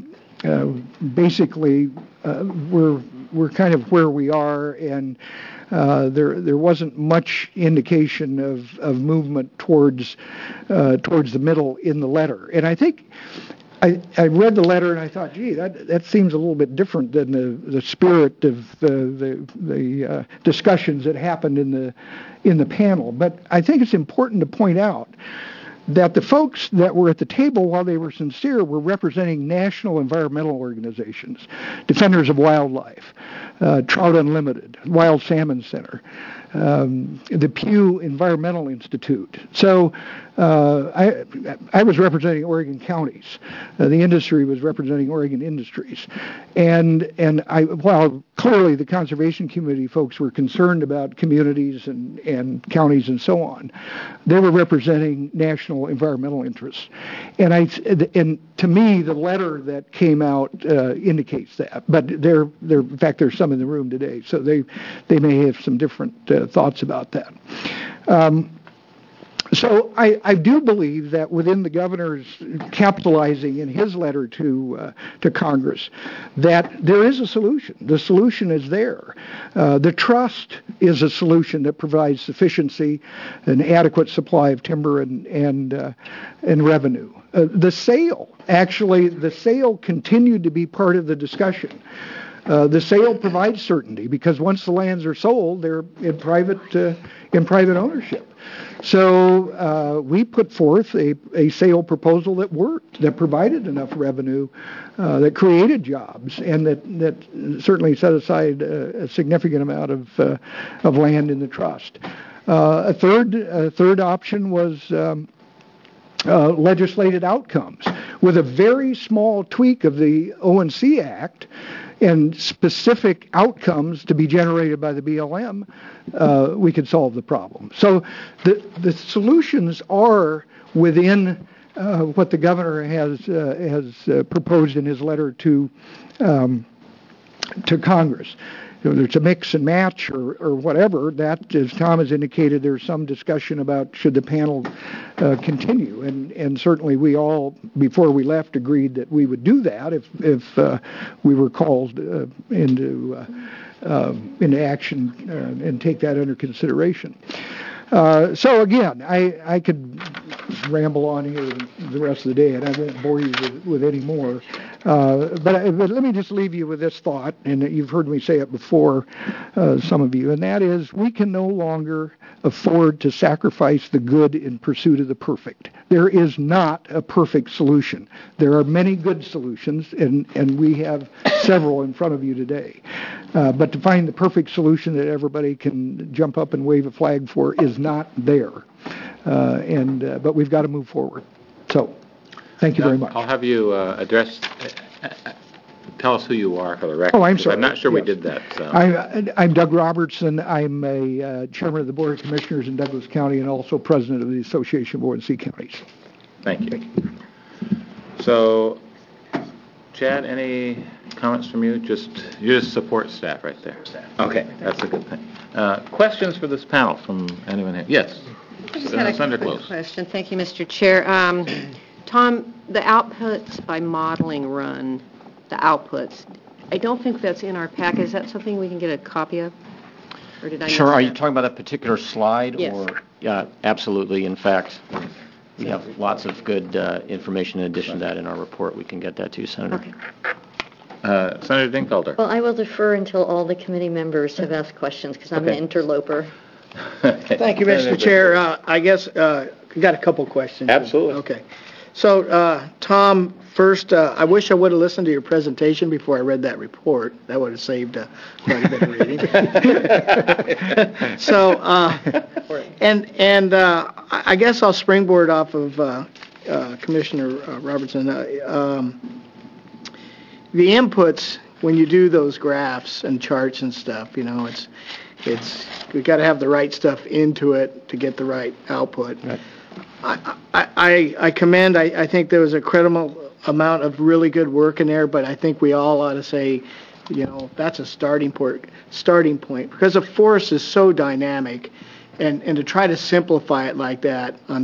uh, basically uh, we're we're kind of where we are, and uh, there there wasn't much indication of, of movement towards uh, towards the middle in the letter. And I think I, I read the letter and I thought, gee, that that seems a little bit different than the, the spirit of the the, the uh, discussions that happened in the in the panel. But I think it's important to point out that the folks that were at the table, while they were sincere, were representing national environmental organizations, Defenders of Wildlife, uh, Trout Unlimited, Wild Salmon Center, um, the Pew Environmental Institute. So uh, I, I was representing Oregon counties. Uh, the industry was representing Oregon industries. And, and I, while clearly the Conservation Committee folks were concerned about communities and, and counties and so on, they were representing national environmental interests. And I, and to me, the letter that came out uh, indicates that. But there, there, in fact, there's some in the room today, so they, they may have some different uh, thoughts about that. Um, so I, I do believe that within the governor's capitalizing in his letter to uh, to Congress, that there is a solution. The solution is there. Uh, the trust is a solution that provides sufficiency, an adequate supply of timber and and uh, and revenue. Uh, the sale, actually, the sale continued to be part of the discussion. Uh, the sale provides certainty because once the lands are sold, they're in private uh, in private ownership. So uh, we put forth a, a sale proposal that worked, that provided enough revenue, uh, that created jobs, and that, that certainly set aside a, a significant amount of uh, of land in the trust. Uh, a third a third option was um, uh, legislated outcomes with a very small tweak of the O and C Act and specific outcomes to be generated by the B L M, uh, we could solve the problem. So the the solutions are within uh, what the governor has uh, has uh, proposed in his letter to um, to Congress. Whether it's a mix and match or, or whatever, that, as Tom has indicated, there's some discussion about should the panel uh, continue. And, and certainly we all, before we left, agreed that we would do that if, if uh, we were called uh, into, uh, uh, into action uh, and take that under consideration. Uh, so again, I, I could ramble on here the rest of the day, and I won't bore you with, with any more. Uh, but, but let me just leave you with this thought, and you've heard me say it before, uh, some of you, and that is we can no longer afford to sacrifice the good in pursuit of the perfect. There is not a perfect solution. There are many good solutions, and, and we have several in front of you today. Uh, but to find the perfect solution that everybody can jump up and wave a flag for is not there. Uh, and uh, but we've got to move forward. So, thank you very much. I'll have you uh, address. Uh, uh, tell us who you are for the record. Oh, I'm sorry. I'm not sure yes. we did that. So. I, I'm Doug Robertson. I'm a uh, chairman of the Board of Commissioners in Douglas County and also president of the Association of O and C Counties. Thank you. Thank you. So, Chad, any comments from you? Just you just support staff right there. Staff. Okay, that's a good thing. Uh, questions for this panel from anyone here? Yes. I just had a quick question. Thank you, Mister Chair. Um, Tom, the outputs by modeling run, the outputs, I don't think that's in our packet. Is that something we can get a copy of? Or did I Sure. Are you that? talking about that particular slide? Yes. Or, yeah, absolutely. In fact, we have lots of good uh, information in addition to that in our report. We can get that to you, Senator. Okay. Uh, Senator Dingfelder. Well, I will defer until all the committee members have asked questions because I'm Okay. an interloper. Thank you, Mister Chair. Uh, I guess uh, I got a couple questions. Absolutely. Okay. So, uh, Tom, first, uh, I wish I would have listened to your presentation before I read that report. That would have saved uh, quite a bit of reading. so, uh, and and uh, I guess I'll springboard off of uh, uh, Commissioner uh, Robertson. Uh, um, the inputs when you do those graphs and charts and stuff, you know, it's it's we got to have the right stuff into it to get the right output. Right. I, I, I commend, I, I think there was a credible amount of really good work in there, but I think we all ought to say, you know, that's a starting point, starting point, because the forest is so dynamic, and, and to try to simplify it like that on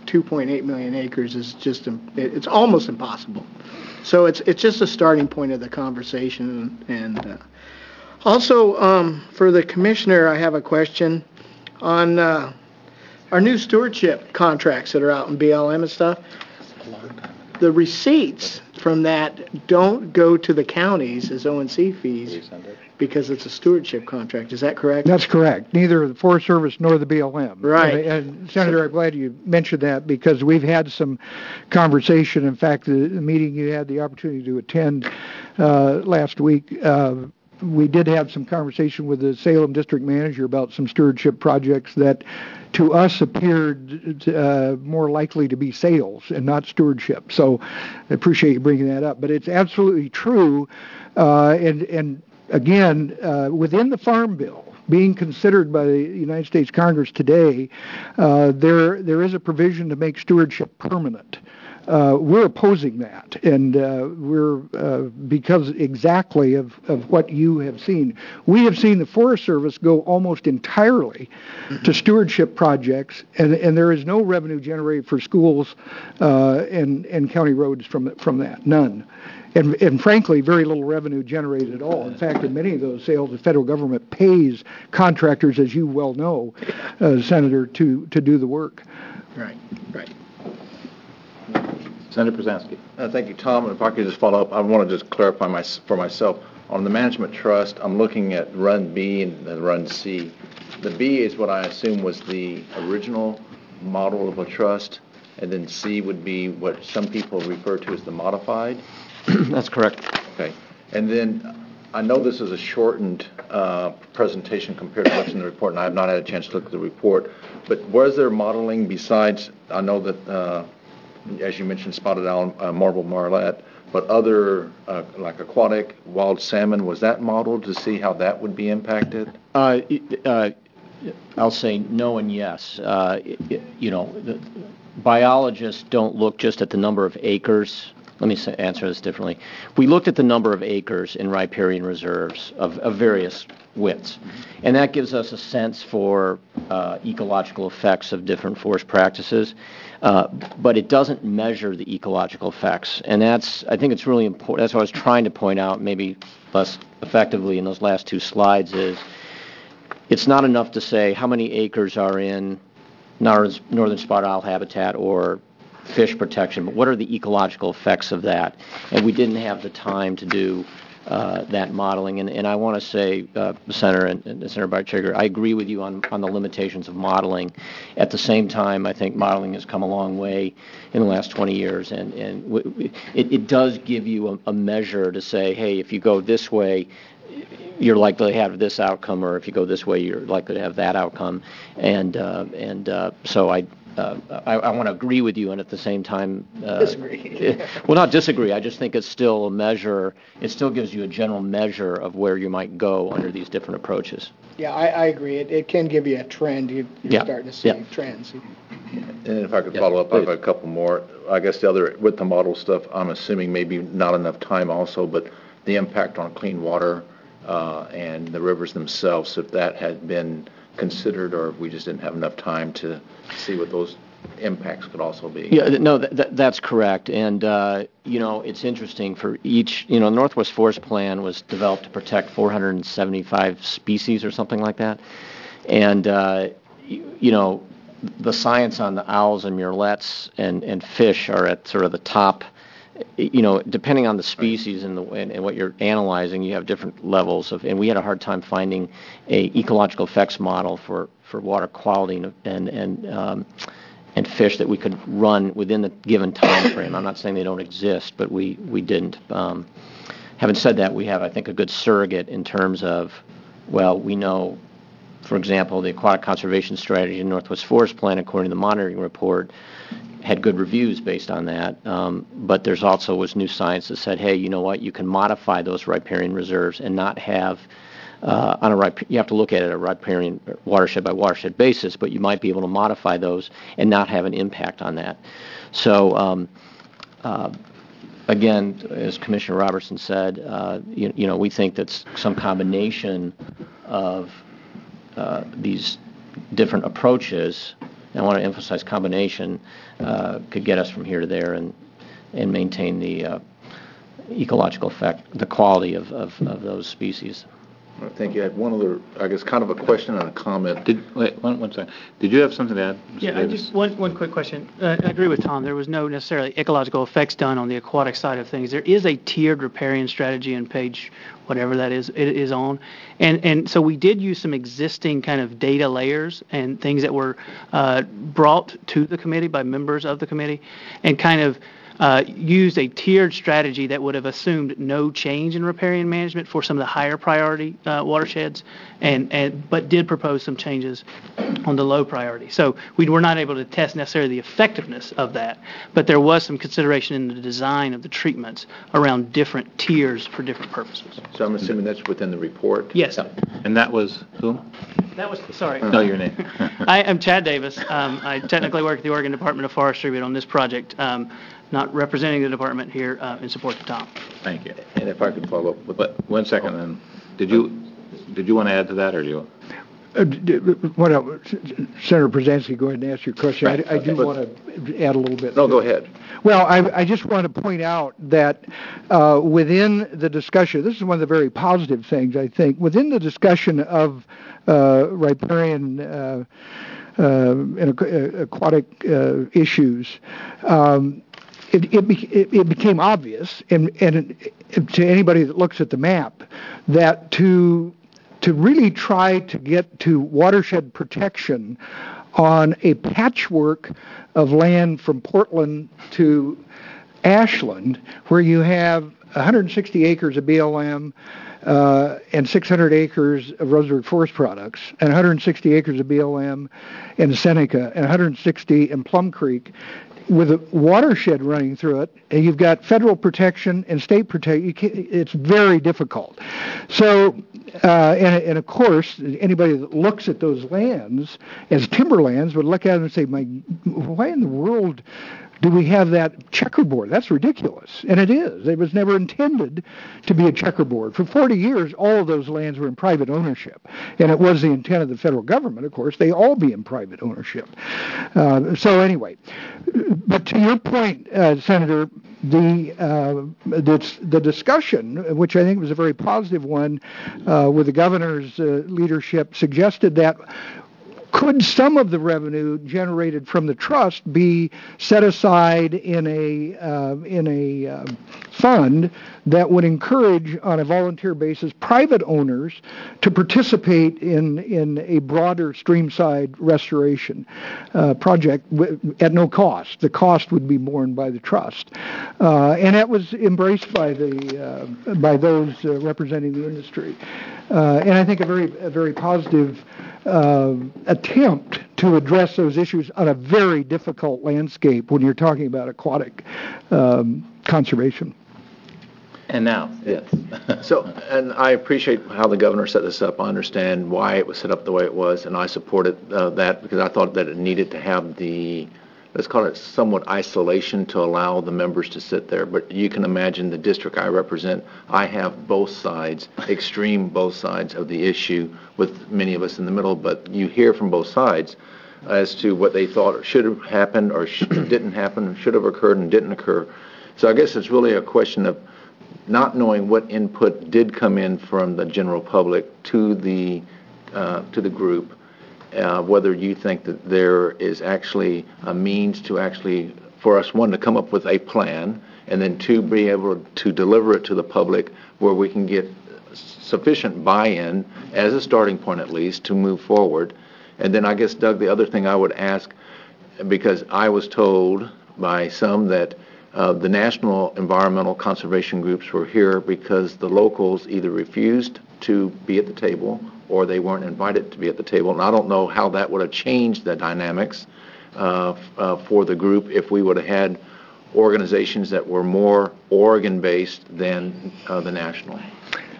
two point eight million acres is just, im- it- it's almost impossible. So it's, it's just a starting point of the conversation. And uh, also, um, for the commissioner, I have a question on uh, our new stewardship contracts that are out in B L M and stuff. The receipts from that don't go to the counties as O and C fees because it's a stewardship contract. Is that correct? That's correct. Neither the Forest Service nor the B L M. Right. And, and Senator, I'm glad you mentioned that because we've had some conversation. In fact, the, the meeting you had the opportunity to attend uh, last week, uh, we did have some conversation with the Salem district manager about some stewardship projects that to us appeared uh, more likely to be sales and not stewardship. So I appreciate you bringing that up. But it's absolutely true. Uh, and, and again, uh, within the Farm Bill, being considered by the United States Congress today, uh, there there is a provision to make stewardship permanent. Uh, we're opposing that, and uh, we're uh, because exactly of, of what you have seen. We have seen the Forest Service go almost entirely to stewardship projects, and, and there is no revenue generated for schools uh, and, and county roads from from that, none. And, and frankly, very little revenue generated at all. In fact, in many of those sales, the federal government pays contractors, as you well know, uh, Senator, to, to do the work. Right, right. Senator Przansky. Uh, Thank you, Tom. And if I could just follow up, I want to just clarify my, for myself. On the management trust, I'm looking at Run B and then Run C. The B is what I assume was the original model of a trust, and then C would be what some people refer to as the modified. That's correct. Okay. And then I know this is a shortened uh, presentation compared to what's in the report, and I have not had a chance to look at the report. But was there modeling besides, I know that, uh, as you mentioned, spotted owl, uh, marble marlet, but other, uh, like aquatic, wild salmon, was that modeled to see how that would be impacted? Uh, uh, I'll say no and yes. Uh, you know, the biologists don't look just at the number of acres. Let me say, answer this differently. We looked at the number of acres in riparian reserves of, of various widths, and that gives us a sense for uh, ecological effects of different forest practices, uh, but it doesn't measure the ecological effects, and that's, I think it's really important. That's what I was trying to point out, maybe less effectively in those last two slides, is it's not enough to say how many acres are in northern, northern spotted owl habitat or fish protection, but what are the ecological effects of that? And we didn't have the time to do uh, that modeling. And, and I want to say, uh, Senator and, and Senator Bartschigger, I agree with you on, on the limitations of modeling. At the same time, I think modeling has come a long way in the last twenty years, and, and w- w- it, it does give you a, a measure to say, hey, if you go this way, you're likely to have this outcome, or if you go this way, you're likely to have that outcome. And uh, and uh, so I. Uh, I, I want to agree with you, and at the same time, uh, Disagree. well, not disagree. I just think it's still a measure. It still gives you a general measure of where you might go under these different approaches. Yeah, I, I agree. It, it can give you a trend. You, you're Yeah. starting to see Yeah. trends. And if I could Yeah, follow up, I have please. a couple more. I guess the other, with the model stuff, I'm assuming maybe not enough time also, but the impact on clean water uh, and the rivers themselves, if that had been considered, or if we just didn't have enough time to see what those impacts could also be. Yeah, no, th- th- that's correct. And, uh, you know, it's interesting for each, you know, Northwest Forest Plan was developed to protect four hundred seventy-five species or something like that. And, uh, you, you know, the science on the owls and murrelets and, and fish are at sort of the top. You know, depending on the species and, the, and, and what you're analyzing, you have different levels of, and we had a hard time finding a ecological effects model for, for water quality and, and, and um, and fish that we could run within the given time frame. I'm not saying they don't exist, but we, we didn't. Um, having said that, we have, I think, a good surrogate in terms of, well, we know, for example, the aquatic conservation strategy in Northwest Forest Plan, according to the monitoring report, had good reviews based on that. Um, but there's also was new science that said, hey, you know what, you can modify those riparian reserves and not have Uh, on a rip- you have to look at it a riparian watershed by watershed basis, but you might be able to modify those and not have an impact on that. So, um, uh, again, as Commissioner Robertson said, uh, you, you know, we think that's some combination of uh, these different approaches, and I want to emphasize combination, uh, could get us from here to there and, and maintain the uh, ecological effect, the quality of, of, of those species. All right, thank you. I had one other, I guess, kind of a question and a comment. Did, wait, one, one second. Did you have something to add, Mister Yeah, I Davis? just one one quick question. Uh, I agree with Tom. There was no necessarily ecological effects done on the aquatic side of things. There is a tiered riparian strategy on page whatever that is it is on, and and so we did use some existing kind of data layers and things that were uh, brought to the committee by members of the committee, and kind of. Uh, used a tiered strategy that would have assumed no change in riparian management for some of the higher priority uh, watersheds, and, and but did propose some changes on the low priority. So we were not able to test necessarily the effectiveness of that, but there was some consideration in the design of the treatments around different tiers for different purposes. So I'm assuming that's within the report? Yes. And that was whom? That was, sorry. No, your name. I am Chad Davis. Um, I technically work at the Oregon Department of Forestry, but on this project, um, not representing the department here uh, in support of Tom. Thank you. And if I could follow up with But one second then. Did you, did you want to add to that, or do you? Uh, d- what else? Senator Brzezinski, go ahead and ask your question. Right, I, I do okay. want to add a little bit. No, to go it. ahead. Well, I, I just want to point out that uh, within the discussion, this is one of the very positive things, I think, within the discussion of uh, riparian uh, uh, and aqu- aquatic uh, issues, um, It, it, it, it became obvious, and, and it, to anybody that looks at the map, that to to really try to get to watershed protection on a patchwork of land from Portland to Ashland, where you have one hundred sixty acres of B L M uh, and six hundred acres of Roseburg Forest Products, and one hundred sixty acres of B L M in Seneca, and one hundred sixty in Plum Creek, with a watershed running through it, and you've got federal protection and state protection. It's very difficult. So, uh, and, and of course, anybody that looks at those lands as timberlands would look at them and say, "My, why in the world do we have that checkerboard? That's ridiculous." And it is. It was never intended to be a checkerboard. For forty years, all of those lands were in private ownership. And it was the intent of the federal government, of course, they all be in private ownership. Uh, so anyway, but to your point, uh, Senator, the, uh, the the discussion, which I think was a very positive one, uh, with the governor's uh, leadership, suggested that could some of the revenue generated from the trust be set aside in a uh, in a uh, fund that would encourage, on a volunteer basis, private owners to participate in in a broader streamside restoration uh, project w- at no cost? The cost would be borne by the trust, uh, and that was embraced by the uh, by those uh, representing the industry, uh, and I think a very a very positive Uh, attempt to address those issues on a very difficult landscape when you're talking about aquatic um, conservation. And now, Yes. So, and I appreciate how the governor set this up. I understand why it was set up the way it was, and I supported uh, that because I thought that it needed to have the, let's call it somewhat isolation to allow the members to sit there. But you can imagine the district I represent, I have both sides, extreme both sides of the issue, with many of us in the middle. But you hear from both sides as to what they thought should have happened or sh- didn't happen, should have occurred and didn't occur. So I guess it's really a question of not knowing what input did come in from the general public to the uh, to the group. Uh, whether you think that there is actually a means to actually, for us, one, to come up with a plan, and then two, be able to deliver it to the public where we can get sufficient buy-in, as a starting point at least, to move forward. And then I guess, Doug, the other thing I would ask, because I was told by some that uh, the national environmental conservation groups were here because the locals either refused to be at the table or they weren't invited to be at the table. And I don't know how that would have changed the dynamics uh, uh, for the group if we would have had organizations that were more Oregon-based than uh, the national.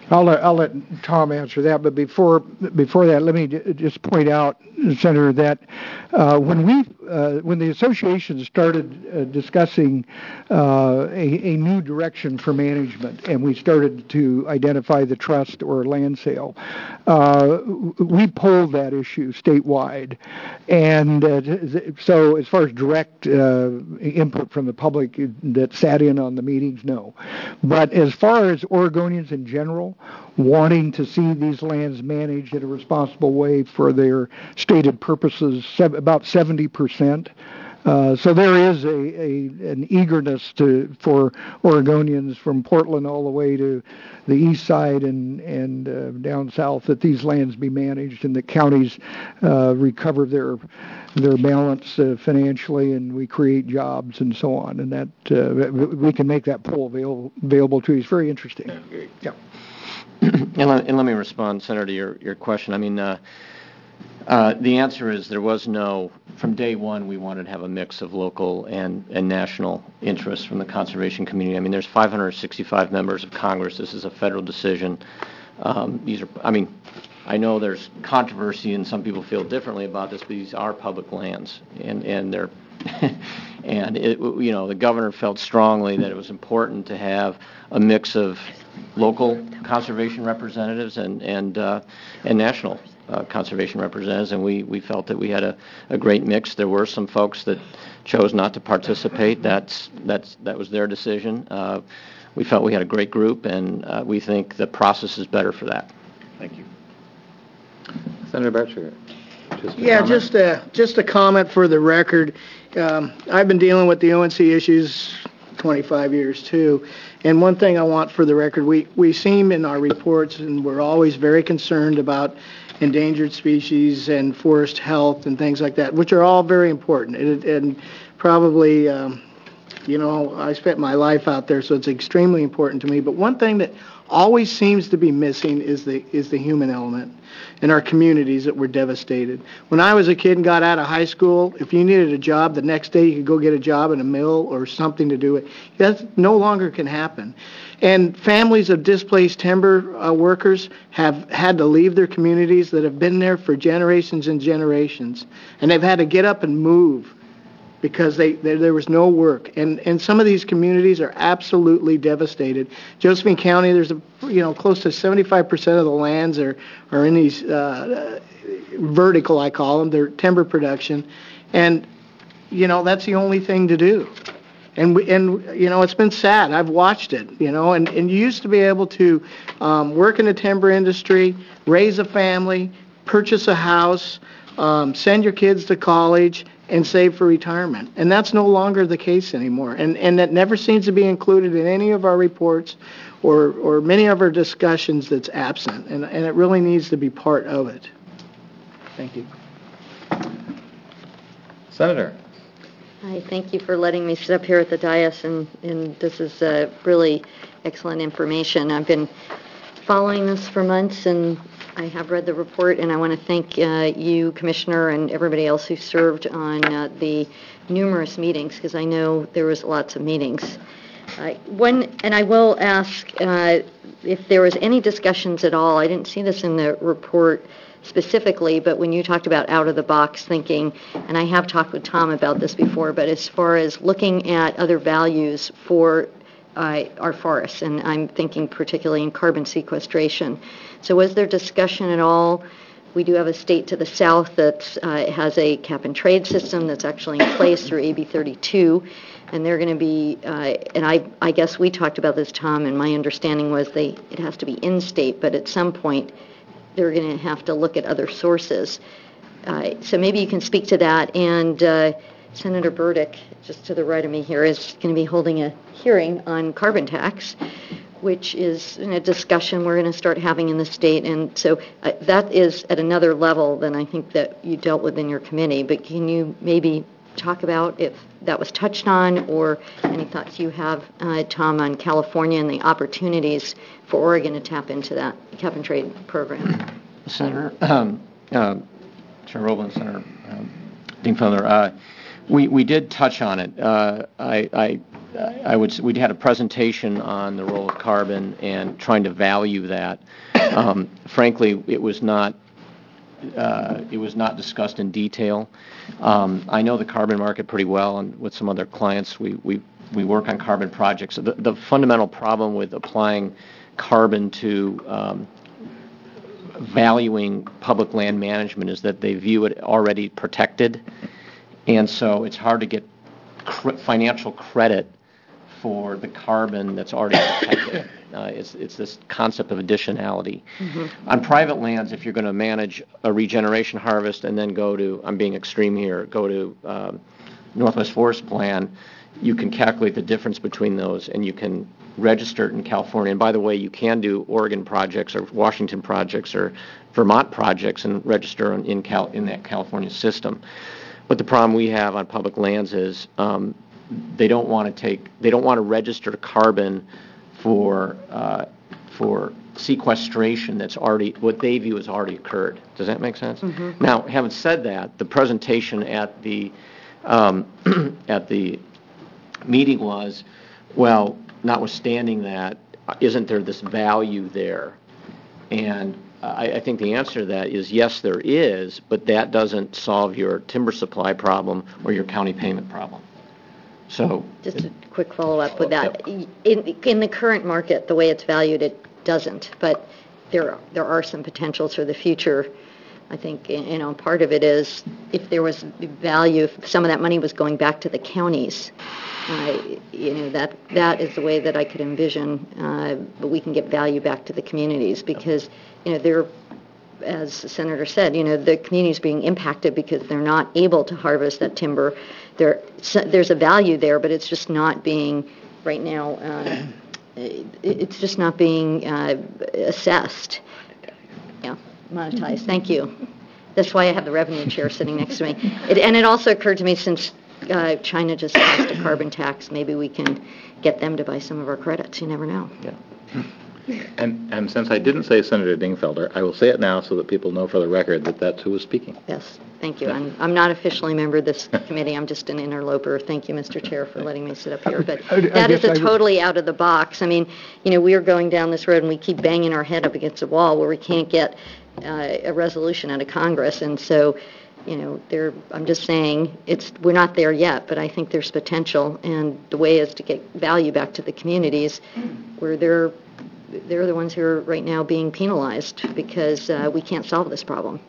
I'll let, I'll let Tom answer that, but before before that, let me j- just point out, Senator, that uh, when we uh, when the association started uh, discussing uh, a, a new direction for management, and we started to identify the trust or land sale, uh, we polled that issue statewide, and uh, so as far as direct uh, input from the public that sat in on the meetings, no, but as far as Oregonians in general wanting to see these lands managed in a responsible way for their stated purposes, sev- about seventy percent. Uh, so there is a, a an eagerness to for Oregonians from Portland all the way to the east side and and uh, down south that these lands be managed and that counties uh, recover their their balance uh, financially, and we create jobs and so on. And that uh, we can make that poll available available to you. It's very interesting. Yeah. And let, and let me respond, Senator, to your, your question. I mean, uh, uh, the answer is there was no, from day one, we wanted to have a mix of local and, and national interests from the conservation community. I mean, there's five hundred sixty-five members of Congress. This is a federal decision. Um, these are, I mean, I know there's controversy and some people feel differently about this, but these are public lands, and, and they're, and it, you know, the governor felt strongly that it was important to have a mix of local conservation representatives and and uh, and national uh, conservation representatives, and we, we felt that we had a, a great mix. There were some folks that chose not to participate. That's that's that was their decision. Uh, we felt we had a great group, and uh, we think the process is better for that. Thank you. Senator Batcher. Just a Yeah, comment? just a, just a comment for the record. Um, I've been dealing with the O N C issues twenty-five years too. And one thing I want for the record, we, we seem in our reports, and we're always very concerned about endangered species and forest health and things like that, which are all very important. And, and probably, um, you know, I spent my life out there, so it's extremely important to me. But one thing that always seems to be missing is the is the human element in our communities that were devastated. When I was a kid and got out of high school, if you needed a job, the next day you could go get a job in a mill or something to do it. That no longer can happen. And families of displaced timber uh, workers have had to leave their communities that have been there for generations and generations. And they've had to get up and move because they, they, there was no work. And, and some of these communities are absolutely devastated. Josephine County, there's a, you know, close to seventy-five percent of the lands are, are in these uh, vertical, I call them, they're timber production. And, you know, that's the only thing to do. And, we, and you know, it's been sad. I've watched it, you know, and, and you used to be able to um, work in the timber industry, raise a family, purchase a house, um, send your kids to college, and save for retirement. And that's no longer the case anymore. And and that never seems to be included in any of our reports or, or many of our discussions that's absent. And, and it really needs to be part of it. Thank you. Senator. Hi, thank you for letting me sit up here at the dais, and, and this is uh, really excellent information. I've been following this for months, and I have read the report, and I want to thank uh, you, Commissioner, and everybody else who served on uh, the numerous meetings, because I know there was lots of meetings. Uh, one, and I will ask uh, if there was any discussions at all. I didn't see this in the report specifically, but when you talked about out-of-the-box thinking, and I have talked with Tom about this before, but as far as looking at other values for uh, our forests, and I'm thinking particularly in carbon sequestration. So was there discussion at all? We do have a state to the south that uh, has a cap-and-trade system that's actually in place through A B thirty-two, and they're going to be, uh, and I, I guess we talked about this, Tom, and my understanding was they it has to be in-state, but at some point they're going to have to look at other sources. Uh, so maybe you can speak to that. And uh, Senator Burdick, just to the right of me here, is going to be holding a hearing on carbon tax, which is in a discussion we're going to start having in the state. And so uh, that is at another level than I think that you dealt with in your committee. But can you maybe talk about if that was touched on, or any thoughts you have, uh, Tom, on California and the opportunities for Oregon to tap into that cap-and-trade program? Senator, um, uh, Chair Roblin, Senator um, Dingfelder, uh, we, we did touch on it. Uh, I, I I would, we'd had a presentation on the role of carbon and trying to value that. Um, frankly, it was not, uh, it was not discussed in detail. Um, I know the carbon market pretty well, and with some other clients, we, we, we work on carbon projects. The, the fundamental problem with applying carbon to um, valuing public land management is that they view it already protected, and so it's hard to get cr- financial credit for the carbon that's already protected. Uh, it's, it's this concept of additionality. Mm-hmm. On private lands, if you're going to manage a regeneration harvest and then go to, I'm being extreme here, go to um, Northwest Forest Plan, you can calculate the difference between those and you can register it in California. And by the way, you can do Oregon projects or Washington projects or Vermont projects and register in, in, Cal, in that California system. But the problem we have on public lands is um, they don't want to take, they don't want to register carbon for uh, for sequestration that's already, what they view has already occurred. Does that make sense? Mm-hmm. Now, having said that, the presentation at the um, at the meeting was, well, notwithstanding that, isn't there this value there? And I, I think the answer to that is yes, there is, but that doesn't solve your timber supply problem or your county payment problem. So, just a quick follow-up with that. In, in the current market, the way it's valued, it doesn't. But there, there are some potentials for the future. I think, you know, part of it is if there was value, if some of that money was going back to the counties, uh, you know, that that is the way that I could envision. Uh, but we can get value back to the communities because, you know, they're, as the Senator said, you know, the community's being impacted because they're not able to harvest that timber. There, so there's a value there, but it's just not being, right now, uh, it, it's just not being uh, assessed. Yeah, monetized. Thank you. That's why I have the revenue chair sitting next to me. It, and it also occurred to me since uh, China just passed a carbon tax, maybe we can get them to buy some of our credits. You never know. Yeah. And and since I didn't say Senator Dingfelder, I will say it now so that people know for the record that that's who was speaking. Yes, thank you. I'm, I'm not officially a member of this committee. I'm just an interloper. Thank you, Mister Chair, for letting me sit up here. But that is a totally out of the box. I mean, you know, we are going down this road and we keep banging our head up against a wall where we can't get uh, a resolution out of Congress. And so, you know, there. I'm just saying it's we're not there yet, but I think there's potential. And the way is to get value back to the communities where they're They're the ones who are right now being penalized because uh, we can't solve this problem.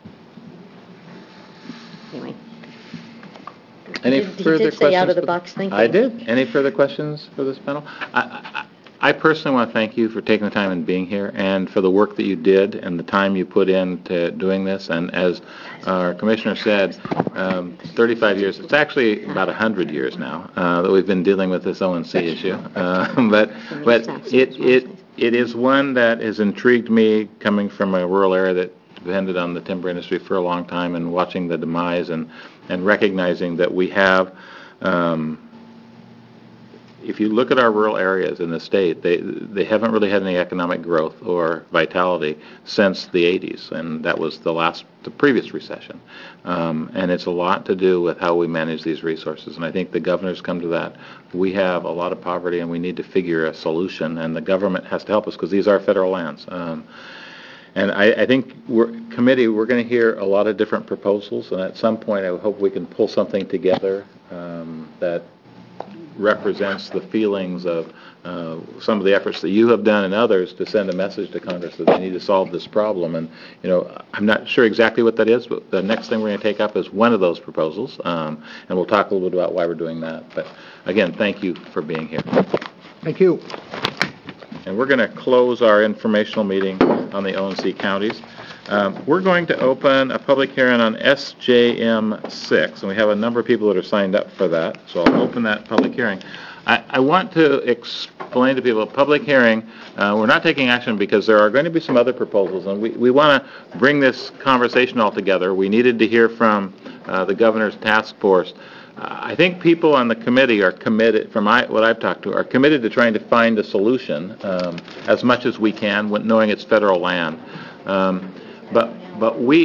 Anyway. Any did, further did questions? Say out of the box thinking. I did. Any further questions for this panel? I, I, I personally want to thank you for taking the time and being here and for the work that you did and the time you put into doing this. And as our commissioner said, um, thirty-five years, it's actually about one hundred years now uh, that we've been dealing with this O N C issue. Uh, but but it it It is one that has intrigued me coming from a rural area that depended on the timber industry for a long time and watching the demise and, and recognizing that we have, um, if you look at our rural areas in the state, they they haven't really had any economic growth or vitality since the eighties, and that was the last, the previous recession. Um, and it's a lot to do with how we manage these resources, and I think the governor's come to that. We have a lot of poverty, and we need to figure a solution, and the government has to help us because these are federal lands. Um, and I, I think we're, committee, we're going to hear a lot of different proposals, and at some point I hope we can pull something together um, that represents the feelings of uh, some of the efforts that you have done and others to send a message to Congress that they need to solve this problem. And, you know, I'm not sure exactly what that is, but the next thing we're going to take up is one of those proposals, um, and we'll talk a little bit about why we're doing that. But, again, thank you for being here. Thank you. And we're going to close our informational meeting on the O N C counties. Um, we're going to open a public hearing on S J M six, and we have a number of people that are signed up for that, so I'll open that public hearing. I, I want to explain to people, public hearing, uh, we're not taking action because there are going to be some other proposals, and we, we want to bring this conversation all together. We needed to hear from uh, the governor's task force. Uh, I think people on the committee are committed, from I, what I've talked to, are committed to trying to find a solution um, as much as we can, when, knowing it's federal land. Um, But but we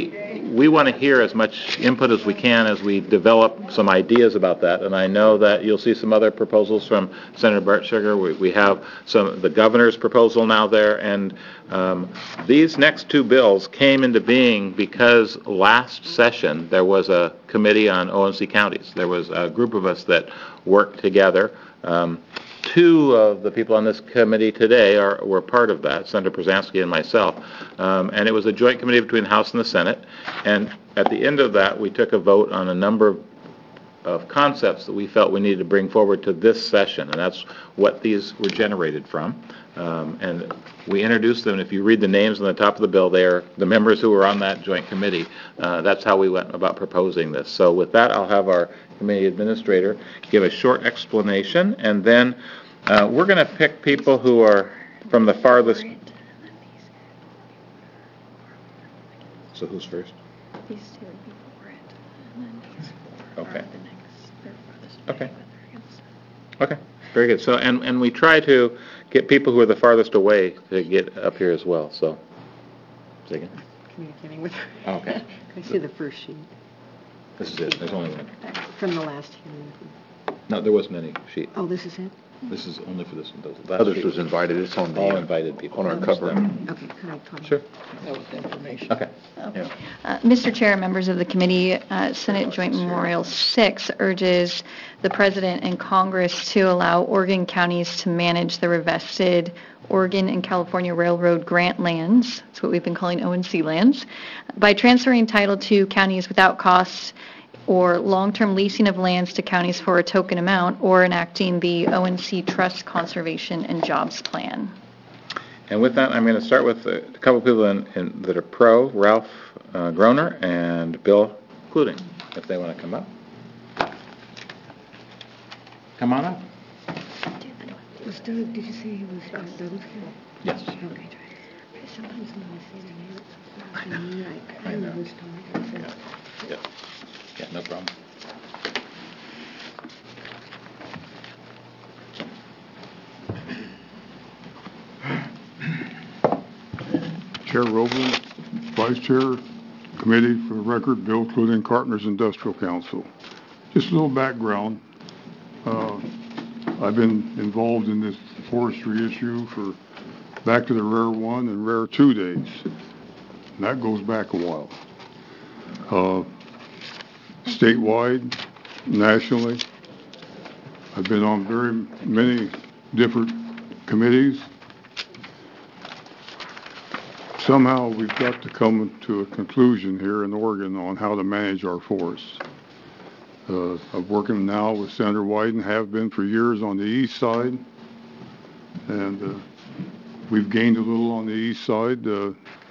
we want to hear as much input as we can as we develop some ideas about that. And I know that you'll see some other proposals from Senator Bart Sugar. We, we have some the governor's proposal now there, and um, these next two bills came into being because last session there was a committee on O and C counties. There was a group of us that worked together. Um, Two of the people on this committee today are were part of that, Senator Przansky and myself. Um, and it was a joint committee between the House and the Senate. And at the end of that, we took a vote on a number of, of concepts that we felt we needed to bring forward to this session. And that's what these were generated from. Um, and we introduced them. If you read the names on the top of the bill, they are the members who were on that joint committee. Uh, that's how we went about proposing this. So with that, I'll have our committee administrator give a short explanation, and then uh, we're going to pick people who are from the farthest. So who's first? These two would be for it, and then these four Okay. are the next, they're farthest Okay. away, but they're against it. Okay, very good. So, and, and we try to get people who are the farthest away to get up here as well. So, second. Communicating with her. Oh, okay. I see the first sheet This is it. There's only one. from the last hearing. No, there wasn't any sheet. Oh, this is it? This is only for this one. The last Others sheet was invited, it's on the, all uh, invited people. on our Just cover. them. Okay, correct. Tom. Sure. That was the information. Okay. Okay. Uh, Mister Chair, members of the committee, uh, Senate Joint Memorial six urges the President and Congress to allow Oregon counties to manage the revested Oregon and California Railroad grant lands, that's what we've been calling O and C lands, by transferring title to counties without cost or long-term leasing of lands to counties for a token amount, or enacting the O and C Trust Conservation and Jobs Plan. And with that, I'm going to start with a couple people in, in, that are pro, Ralph uh, Groner and Bill Cluding, if they want to come up. Come on up. Was Doug, did you say he was, uh, Doug was here? Yes. Okay. Sometimes when I say their name, it's not me, like, I I don't know know. who's talking. Yeah. Yeah, no problem. Chair Robles, Vice Chair, Committee, for the record, Bill Cluding, Cartners Industrial Council. Just a little background. Uh, I've been involved in this forestry issue for back to the Rare One and Rare Two days. And that goes back a while. Uh, statewide, nationally, I've been on very many different committees. Somehow we've got to come to a conclusion here in Oregon on how to manage our forests. Uh, I'm working now with Senator Wyden, have been for years on the east side, and uh, we've gained a little on the east side. Uh,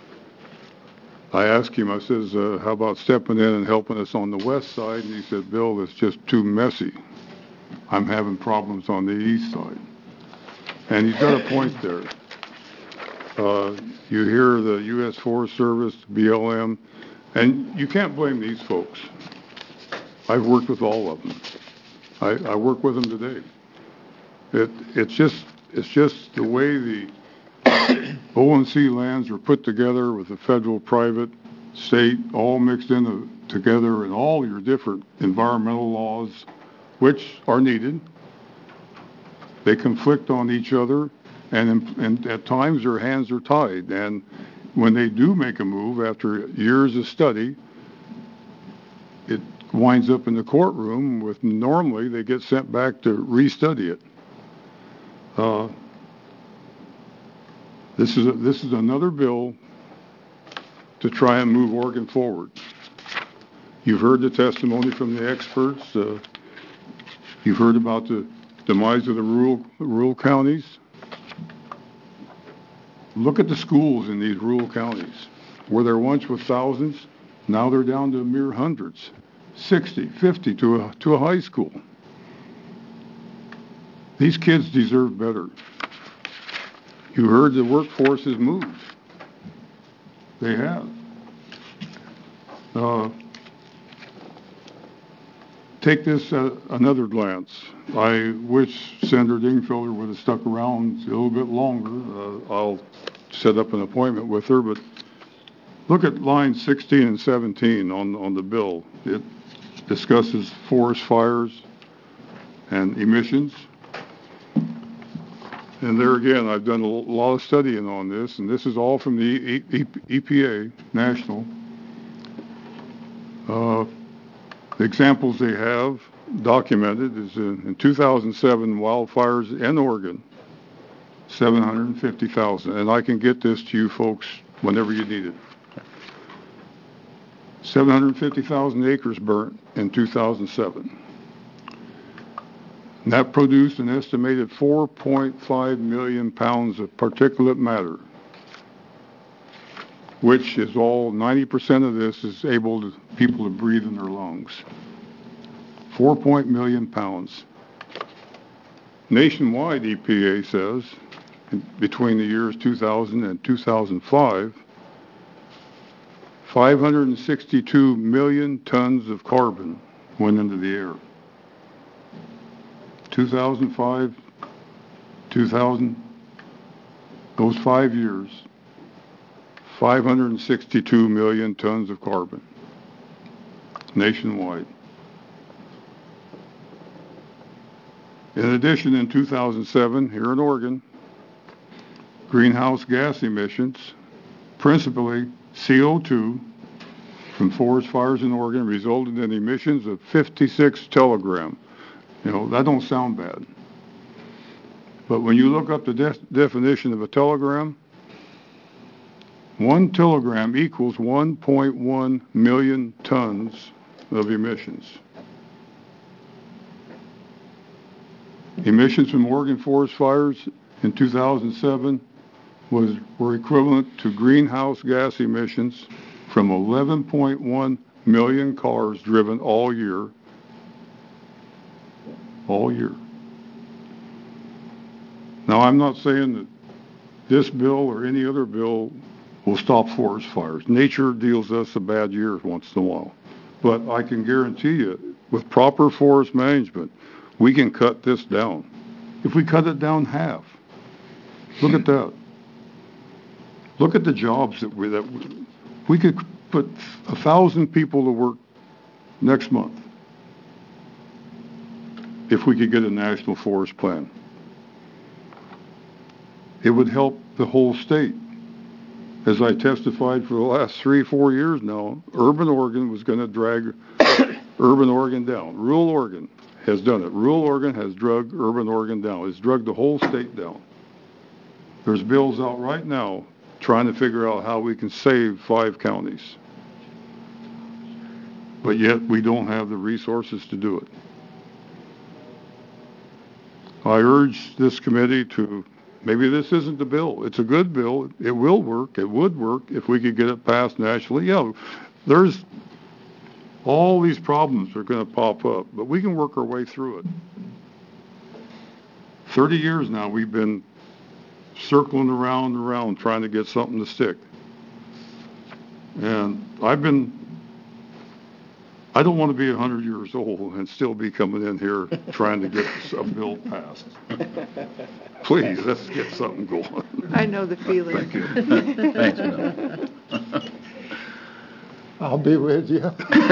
I asked him, I says, uh, how about stepping in and helping us on the west side? And he said, Bill, it's just too messy. I'm having problems on the east side. And he's got a point there. Uh, you hear the U S Forest Service, B L M, and you can't blame these folks. I've worked with all of them. I, I work with them today. It, it's just, it's just the way the O and C lands are put together with the federal, private, state, all mixed in a, together, and all your different environmental laws, which are needed. They conflict on each other, and, and at times their hands are tied. And when they do make a move after years of study, it winds up in the courtroom with normally they get sent back to restudy it. Uh, this is a, this is another bill to try and move Oregon forward. You've heard the testimony from the experts. Uh, you've heard about the demise of the rural rural counties. Look at the schools in these rural counties. Where there once was thousands, now they're down to mere hundreds. sixty, fifty to a, to a high school. These kids deserve better. You heard the workforce has moved. They have. Uh, take this uh, another glance. I wish Senator Dingfelder would have stuck around a little bit longer. Uh, I'll set up an appointment with her, but Look at line sixteen and seventeen on, on the bill. It discusses forest fires and emissions. And there again, I've done a lot of studying on this, and this is all from the E P A, national. Uh, the examples they have documented is in, in two thousand seven wildfires in Oregon, seven hundred fifty thousand. And I can get this to you folks whenever you need it. seven hundred fifty thousand acres burnt in two thousand seven. And that produced an estimated four point five million pounds of particulate matter, which is all, ninety percent of this is able to people to breathe in their lungs. four point million pounds. Nationwide, E P A says, between the years two thousand and two thousand five, five hundred sixty-two million tons of carbon went into the air. two thousand five, two thousand, those five years, five hundred sixty-two million tons of carbon nationwide. In addition, in two thousand seven, here in Oregon, greenhouse gas emissions, principally C O two, from forest fires in Oregon resulted in emissions of fifty-six telegram. You know, that don't sound bad. But when you look up the de- definition of a telegram, one telegram equals one point one million tons of emissions. Emissions from Oregon forest fires in two thousand seven was were equivalent to greenhouse gas emissions from eleven point one million cars driven all year. All year. Now, I'm not saying that this bill or any other bill will stop forest fires. Nature deals us a bad year once in a while. But I can guarantee you, with proper forest management, we can cut this down. If we cut it down half, look at that. Look at the jobs that we, that we, we could put a thousand people to work next month if we could get a national forest plan. It would help the whole state. As I testified for the last three, four years now, urban Oregon was going to drag urban Oregon down. Rural Oregon has done it. Rural Oregon has dragged urban Oregon down. It's dragged the whole state down. There's bills out right now trying to figure out how we can save five counties. But yet we don't have the resources to do it. I urge this committee to, maybe this isn't the bill. It's a good bill. It will work. It would work if we could get it passed nationally. Yeah, there's all these problems are going to pop up, but we can work our way through it. thirty years now we've been circling around and around trying to get something to stick. And I've been, I don't want to be one hundred years old and still be coming in here trying to get a bill passed. Please, let's get something going. I know the feeling. Thank you. Thanks, Bill. I'll be with you.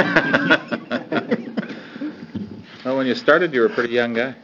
Well, when you started, you were a pretty young guy.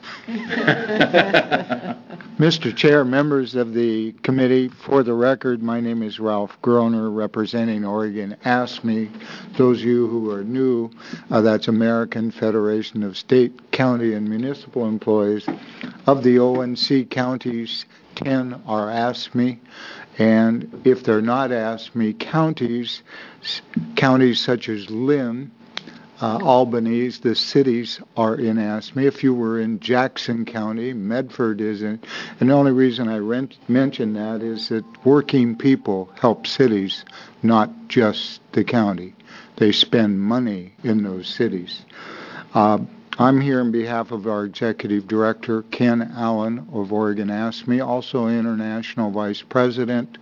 Mister Chair, members of the committee, for the record, my name is Ralph Groner, representing Oregon AFSCME. Those of you who are new, uh, that's American Federation of State, County, and Municipal Employees. Of the O N C counties, ten are AFSCME. And if they're not AFSCME counties, counties such as Lynn, Uh, Albany's, the cities are in AFSCME. If you were in Jackson County, Medford isn't. And the only reason I rent, mention that is that working people help cities, not just the county. They spend money in those cities. Uh, I'm here on behalf of our Executive Director, Ken Allen of Oregon AFSCME, also International Vice President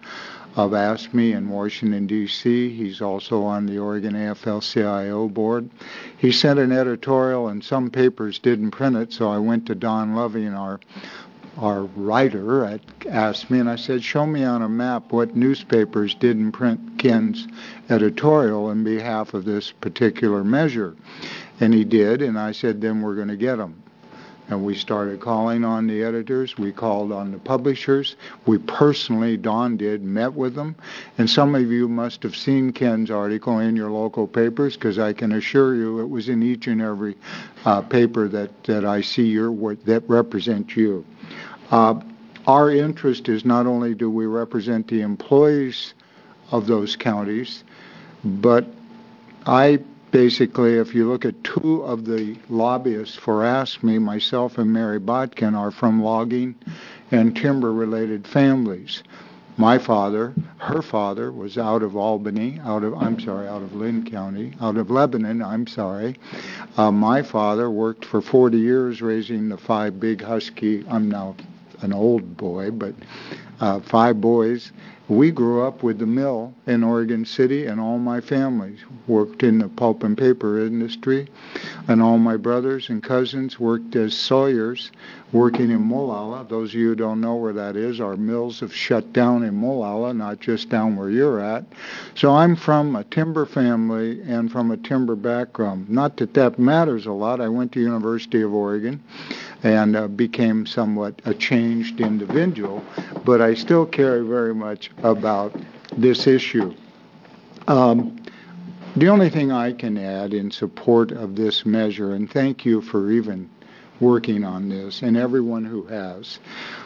of ASME in Washington, D C He's also on the Oregon A F L C I O board. He sent an editorial, and some papers didn't print it, so I went to Don Loving, our our writer at ASME, and I said, show me on a map what newspapers didn't print Ken's editorial on behalf of this particular measure. And he did, and I said, then we're going to get them. And we started calling on the editors. We called on the publishers. We personally, Don did, met with them. And some of you must have seen Ken's article in your local papers, because I can assure you it was in each and every uh, paper that, that I see your, that represent you. Uh, our interest is not only do we represent the employees of those counties, but I basically, if you look at two of the lobbyists for ASME, myself and Mary Botkin, are from logging and timber-related families. My father, her father, was out of Albany, out of, I'm sorry, out of Lynn County, out of Lebanon, I'm sorry. Uh, my father worked for forty years raising the five big husky, I'm now an old boy, but uh, five boys. We grew up with the mill in Oregon City, and all my family worked in the pulp and paper industry, and all my brothers and cousins worked as sawyers, working in Molalla. Those of you who don't know where that is, our mills have shut down in Molalla, not just down where you're at. So I'm from a timber family and from a timber background. Not that that matters a lot. I went to University of Oregon and uh, became somewhat a changed individual, but I still care very much about this issue. Um, the only thing I can add in support of this measure, and thank you for even working on this, and everyone who has,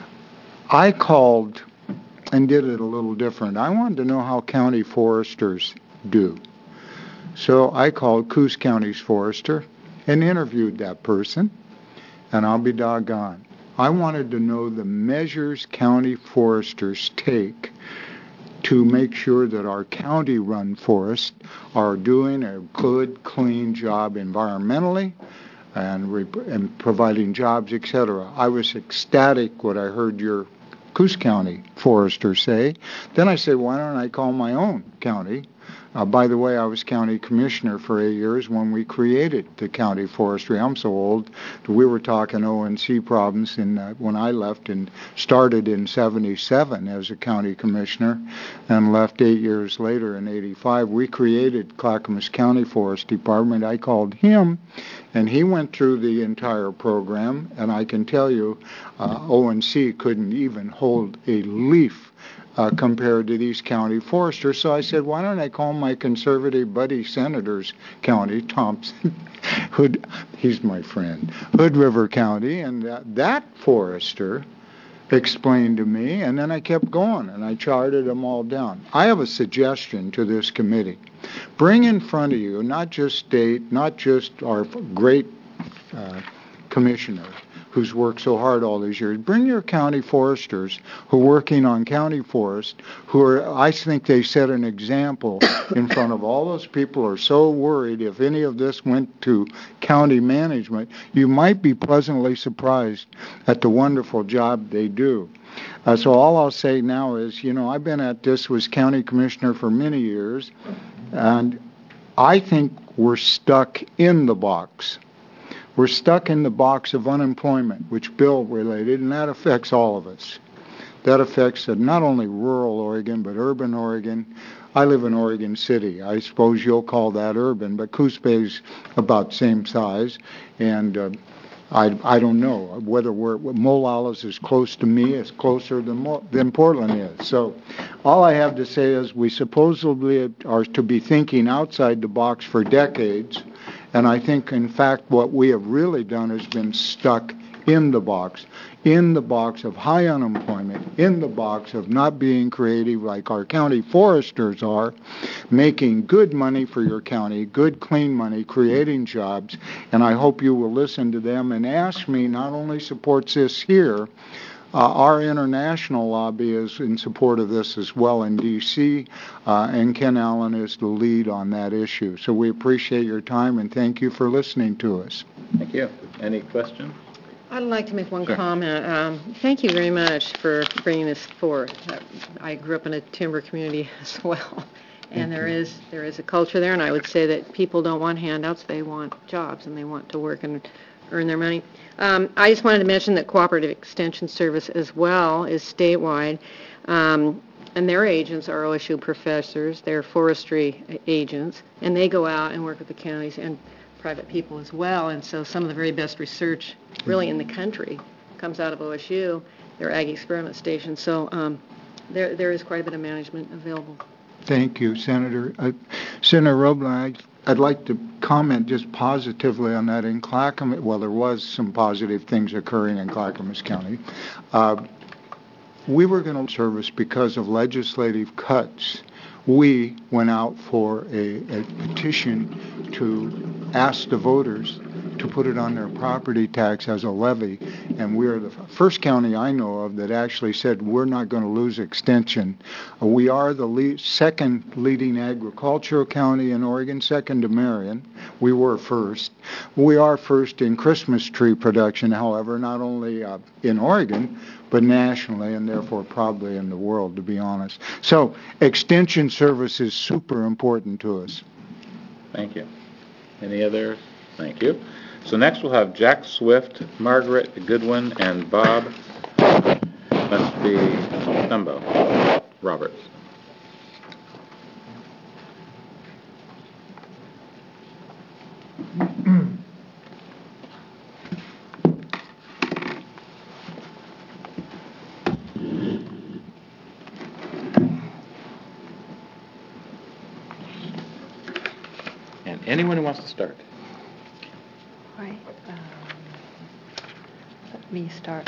I called and did it a little different. I wanted to know how county foresters do. So I called Coos County's forester and interviewed that person. And I'll be doggone. I wanted to know the measures county foresters take to make sure that our county-run forests are doing a good, clean job environmentally and, re- and providing jobs, et cetera. I was ecstatic what I heard your Coos County forester say. Then I said, why don't I call my own county? Uh, by the way, I was county commissioner for eight years when we created the county forestry. I'm so old. We were talking O and C problems in, uh, when I left and started in seventy-seven as a county commissioner and left eight years later in eighty-five. We created Clackamas County Forest Department. I called him, and he went through the entire program, and I can tell you uh, O and C couldn't even hold a leaf Uh, compared to these county foresters. So I said, why don't I call my conservative buddy senators county, Thompson, Hood, he's my friend, Hood River County, and uh, that forester explained to me, and then I kept going, and I charted them all down. I have a suggestion to this committee. Bring in front of you, not just state, not just our great uh, commissioner, who's worked so hard all these years. Bring your county foresters who are working on county forest, who are, I think they set an example in front of all those people who are so worried if any of this went to county management. You might be pleasantly surprised at the wonderful job they do. Uh, so all I'll say now is, you know, I've been at this, was county commissioner for many years, and I think we're stuck in the box. We're stuck in the box of unemployment, which Bill related, and that affects all of us. That affects uh, not only rural Oregon, but urban Oregon. I live in Oregon City. I suppose you'll call that urban, but Coos Bay's about the same size, and uh, I, I don't know whether we're, Molalla's is close to me, it's closer than, than Portland is. So all I have to say is we supposedly are to be thinking outside the box for decades. And I think, in fact, what we have really done has been stuck in the box, in the box of high unemployment, in the box of not being creative like our county foresters are, making good money for your county, good, clean money, creating jobs. And I hope you will listen to them. And ASME not only supports this here, Uh, our international lobby is in support of this as well in D C, uh, and Ken Allen is the lead on that issue. So we appreciate your time, and thank you for listening to us. Thank you. Any questions? I'd like to make one Sure. comment. Um, Thank you very much for bringing this forth. Uh, I grew up in a timber community as well, and there is, there is a culture there, and I would say that people don't want handouts, they want jobs, and they want to work and earn their money. Um, I just wanted to mention that Cooperative Extension Service as well is statewide, um, and their agents are O S U professors, they're forestry agents, and they go out and work with the counties and private people as well, and so some of the very best research really in the country comes out of O S U, their Ag Experiment Station, so um, there there is quite a bit of management available. Thank you, Senator. Uh, Senator Roebling, I'd, I'd like to comment just positively on that in Clackamas. Well, there was some positive things occurring in Clackamas County. Uh, we were going to service because of legislative cuts. We went out for a, a petition to ask the voters to put it on their property tax as a levy, and we're the first county I know of that actually said we're not going to lose extension. Uh, we are the lead, second leading agricultural county in Oregon, second to Marion. We were first. We are first in Christmas tree production, however, not only uh, in Oregon, but nationally, and therefore probably in the world, to be honest. So extension service is super important to us. Thank you. Any others? Thank you. So next we'll have Jack Swift, Margaret Goodwin, and Bob, let's be, Thumbo, Roberts. And anyone who wants to start. Right. Um, let me start.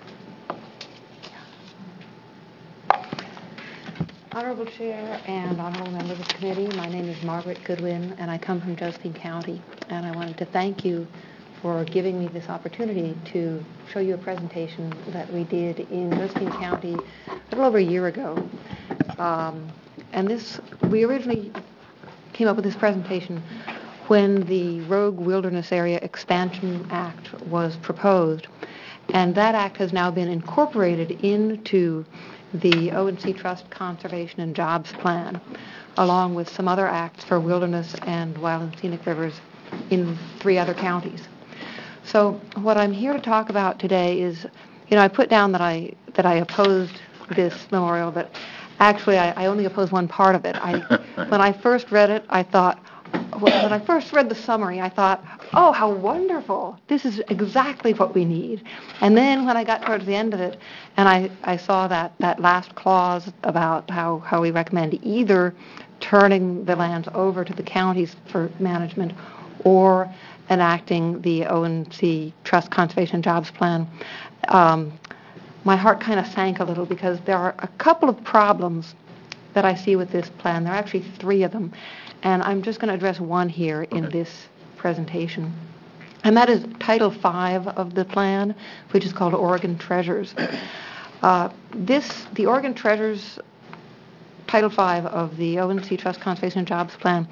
Honorable Chair and honorable members of the committee, my name is Margaret Goodwin, and I come from Josephine County. And I wanted to thank you for giving me this opportunity to show you a presentation that we did in Josephine County a little over a year ago. Um, and this, we originally came up with this presentation when the Rogue Wilderness Area Expansion Act was proposed. And that act has now been incorporated into the O and C Trust Conservation and Jobs Plan, along with some other acts for wilderness and wild and scenic rivers in three other counties. So what I'm here to talk about today is, you know, I put down that I that I opposed this memorial, but actually I, I only opposed one part of it. I, when I first read it, I thought, when I first read the summary, I thought, oh, how wonderful. This is exactly what we need. And then when I got towards the end of it, and I, I saw that, that last clause about how, how we recommend either turning the lands over to the counties for management or enacting the O and C Trust Conservation Jobs Plan, um, my heart kind of sank a little because there are a couple of problems that I see with this plan. There are actually three of them. And I'm just going to address one here in Okay. this presentation. And that is Title five of the plan, which is called Oregon Treasures. Uh, this, the Oregon Treasures, Title five of the O and C Trust Conservation and Jobs Plan,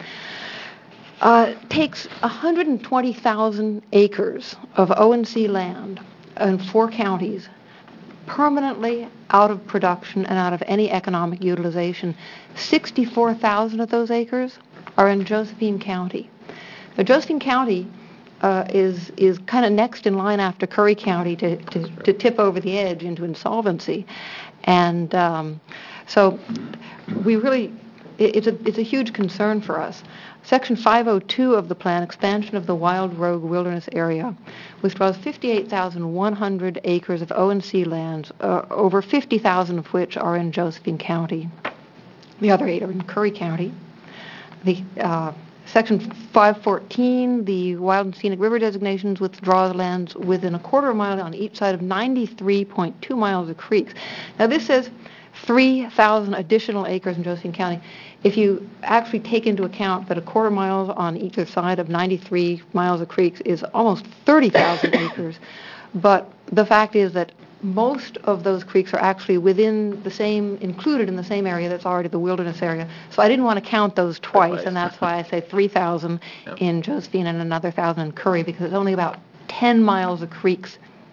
uh, takes one hundred twenty thousand acres of O and C land in four counties permanently out of production and out of any economic utilization. sixty-four thousand of those acres are in Josephine County. Now, Josephine County uh, is is kind of next in line after Curry County to, to, to tip over the edge into insolvency. And um, so we really, it, it's, a, it's a huge concern for us. Section five oh two of the plan, expansion of the Wild Rogue Wilderness Area, withdraws fifty-eight thousand one hundred acres of O and C lands, uh, over fifty thousand of which are in Josephine County. The other eight are in Curry County. The uh, Section five fourteen, the Wild and Scenic River designations, withdraws lands within a quarter mile on each side of ninety-three point two miles of creeks. Now this says three thousand additional acres in Josephine County. If you actually take into account that a quarter mile on either side of ninety-three miles of creeks is almost thirty thousand acres, but the fact is that most of those creeks are actually within the same, included in the same area that's already the wilderness area. So I didn't want to count those twice, Twice. and that's why I say three thousand Yep. in Josephine and another one thousand in Curry, because it's only about ten miles of creeks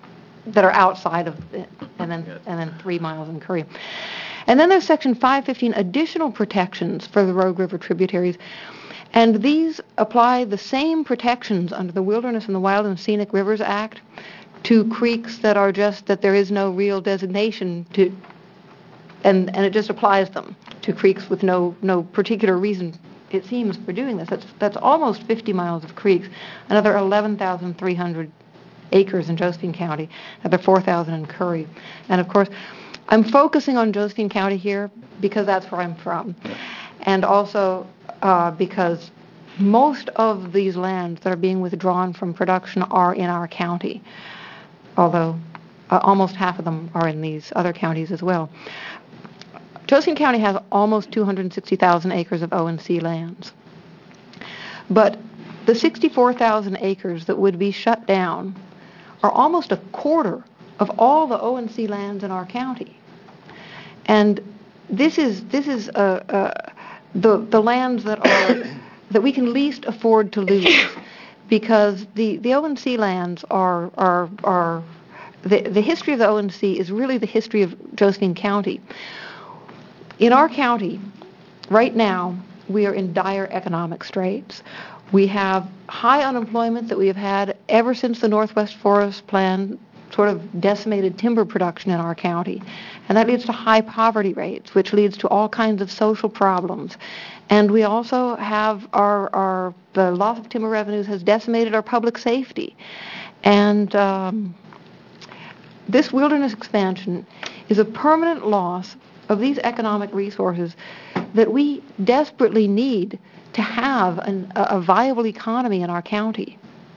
that are outside of it, and then and then three miles in Curry. And then there's Section five fifteen, additional protections for the Rogue River tributaries. And these apply the same protections under the Wilderness and the Wild and Scenic Rivers Act to creeks that are just that there is no real designation to, and, and it just applies them to creeks with no, no particular reason, it seems, for doing this. That's, that's almost fifty miles of creeks, another eleven thousand three hundred acres in Josephine County, another four thousand in Curry. And of course, I'm focusing on Josephine County here because that's where I'm from. And also uh, because most of these lands that are being withdrawn from production are in our county, although uh, almost half of them are in these other counties as well. Josephine County has almost two hundred sixty thousand acres of O and C lands. But the sixty-four thousand acres that would be shut down are almost a quarter of all the O and C lands in our county. And this is this is uh, uh, the the lands that are that we can least afford to lose, because the, the O and C lands are are are the the history of the O and C is really the history of Josephine County. In our county, right now, we are in dire economic straits. We have high unemployment that we have had ever since the Northwest Forest Plan sort of decimated timber production in our county. And that leads to high poverty rates, which leads to all kinds of social problems. And we also have our, our the loss of timber revenues has decimated our public safety. And um, this wilderness expansion is a permanent loss of these economic resources that we desperately need to have an, a viable economy in our county.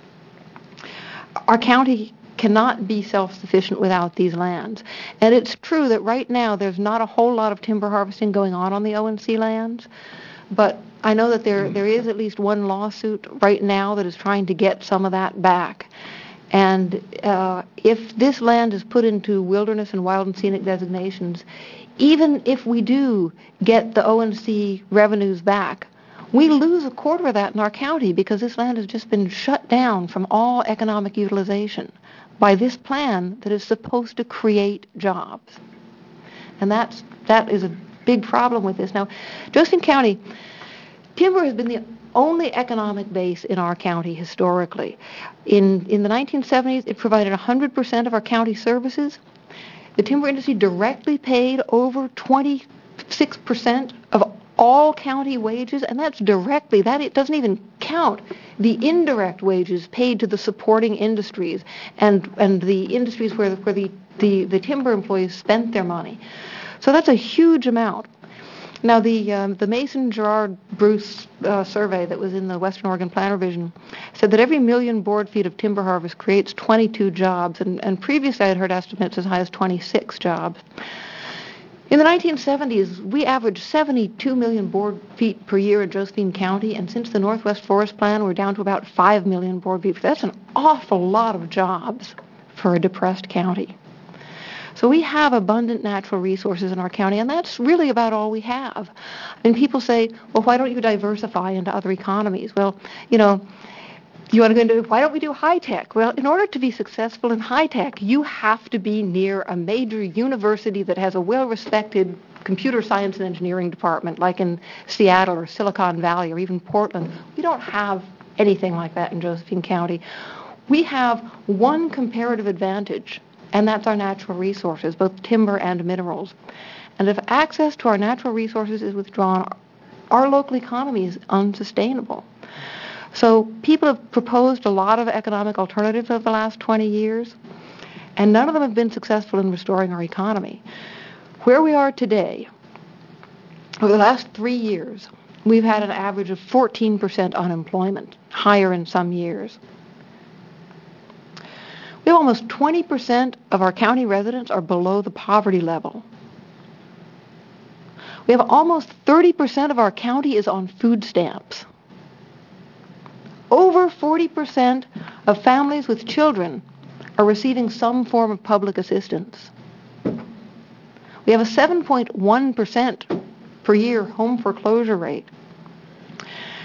Our county cannot be self-sufficient without these lands. And it's true that right now there's not a whole lot of timber harvesting going on on the O and C lands, but I know that there there is at least one lawsuit right now that is trying to get some of that back. And uh, if this land is put into wilderness and wild and scenic designations, even if we do get the O and C revenues back, we lose a quarter of that in our county because this land has just been shut down from all economic utilization by this plan that is supposed to create jobs. And that's, that is a big problem with this. Now, Josephine County, timber has been the only economic base in our county historically. In, in the nineteen seventies, it provided one hundred percent of our county services. The timber industry directly paid over twenty-six percent of all county wages, and that's directly. That it doesn't even count the indirect wages paid to the supporting industries and and the industries where, where the, the, the timber employees spent their money. So that's a huge amount. Now, the um, the Mason-Gerard-Bruce uh, survey that was in the Western Oregon Plan Revision said that every million board feet of timber harvest creates twenty-two jobs, and, and previously I had heard estimates as high as twenty-six jobs. In the nineteen seventies, we averaged seventy-two million board feet per year in Josephine County, and since the Northwest Forest Plan, we're down to about five million board feet. That's an awful lot of jobs for a depressed county. So we have abundant natural resources in our county, and that's really about all we have. I mean, people say, well, why don't you diversify into other economies? Well, you know, you want to go into, why don't we do high-tech? Well, in order to be successful in high-tech, you have to be near a major university that has a well-respected computer science and engineering department, like in Seattle or Silicon Valley or even Portland. We don't have anything like that in Josephine County. We have one comparative advantage, and that's our natural resources, both timber and minerals. And if access to our natural resources is withdrawn, our local economy is unsustainable. So people have proposed a lot of economic alternatives over the last twenty years, and none of them have been successful in restoring our economy. Where we are today, over the last three years, we've had an average of fourteen percent unemployment, higher in some years. We have almost twenty percent of our county residents are below the poverty level. We have almost thirty percent of our county is on food stamps. Over forty percent of families with children are receiving some form of public assistance. We have a seven point one percent per year home foreclosure rate.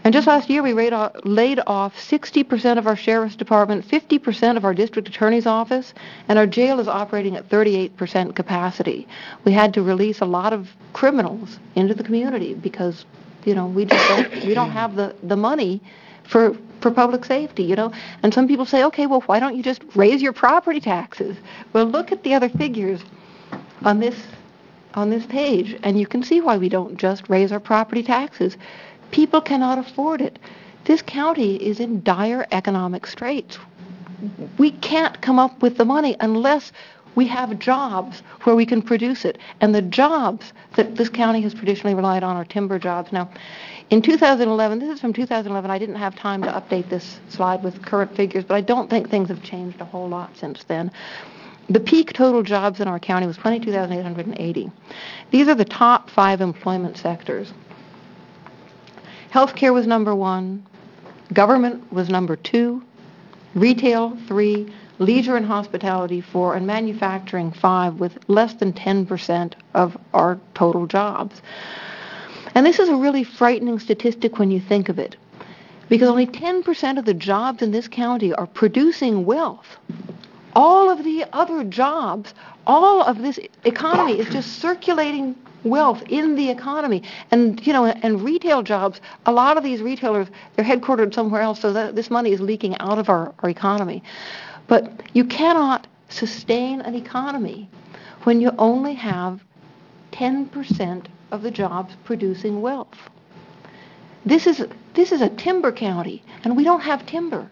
And just last year, we laid off, laid off sixty percent of our sheriff's department, fifty percent of our district attorney's office, and our jail is operating at thirty-eight percent capacity. We had to release a lot of criminals into the community because, you know, we just don't, we don't have the, the money for for public safety, you know. And some people say, okay, well, why don't you just raise your property taxes? Well, look at the other figures on this on this page, and you can see why we don't just raise our property taxes. People cannot afford it. This county is in dire economic straits. We can't come up with the money unless we have jobs where we can produce it. And the jobs that this county has traditionally relied on are timber jobs. Now, in two thousand eleven, this is from two thousand eleven, I didn't have time to update this slide with current figures, but I don't think things have changed a whole lot since then. The peak total jobs in our county was twenty-two thousand eight hundred eighty. These are the top five employment sectors. Healthcare was number one, government was number two, retail three, leisure and hospitality four, and manufacturing five, with less than ten percent of our total jobs. And this is a really frightening statistic when you think of it, because only ten percent of the jobs in this county are producing wealth. All of the other jobs, all of this economy is just circulating wealth in the economy. And, you know, and retail jobs, a lot of these retailers, they're headquartered somewhere else, so that this money is leaking out of our, our economy. But you cannot sustain an economy when you only have ten percent of the jobs producing wealth. This is, this is a timber county, and we don't have timber.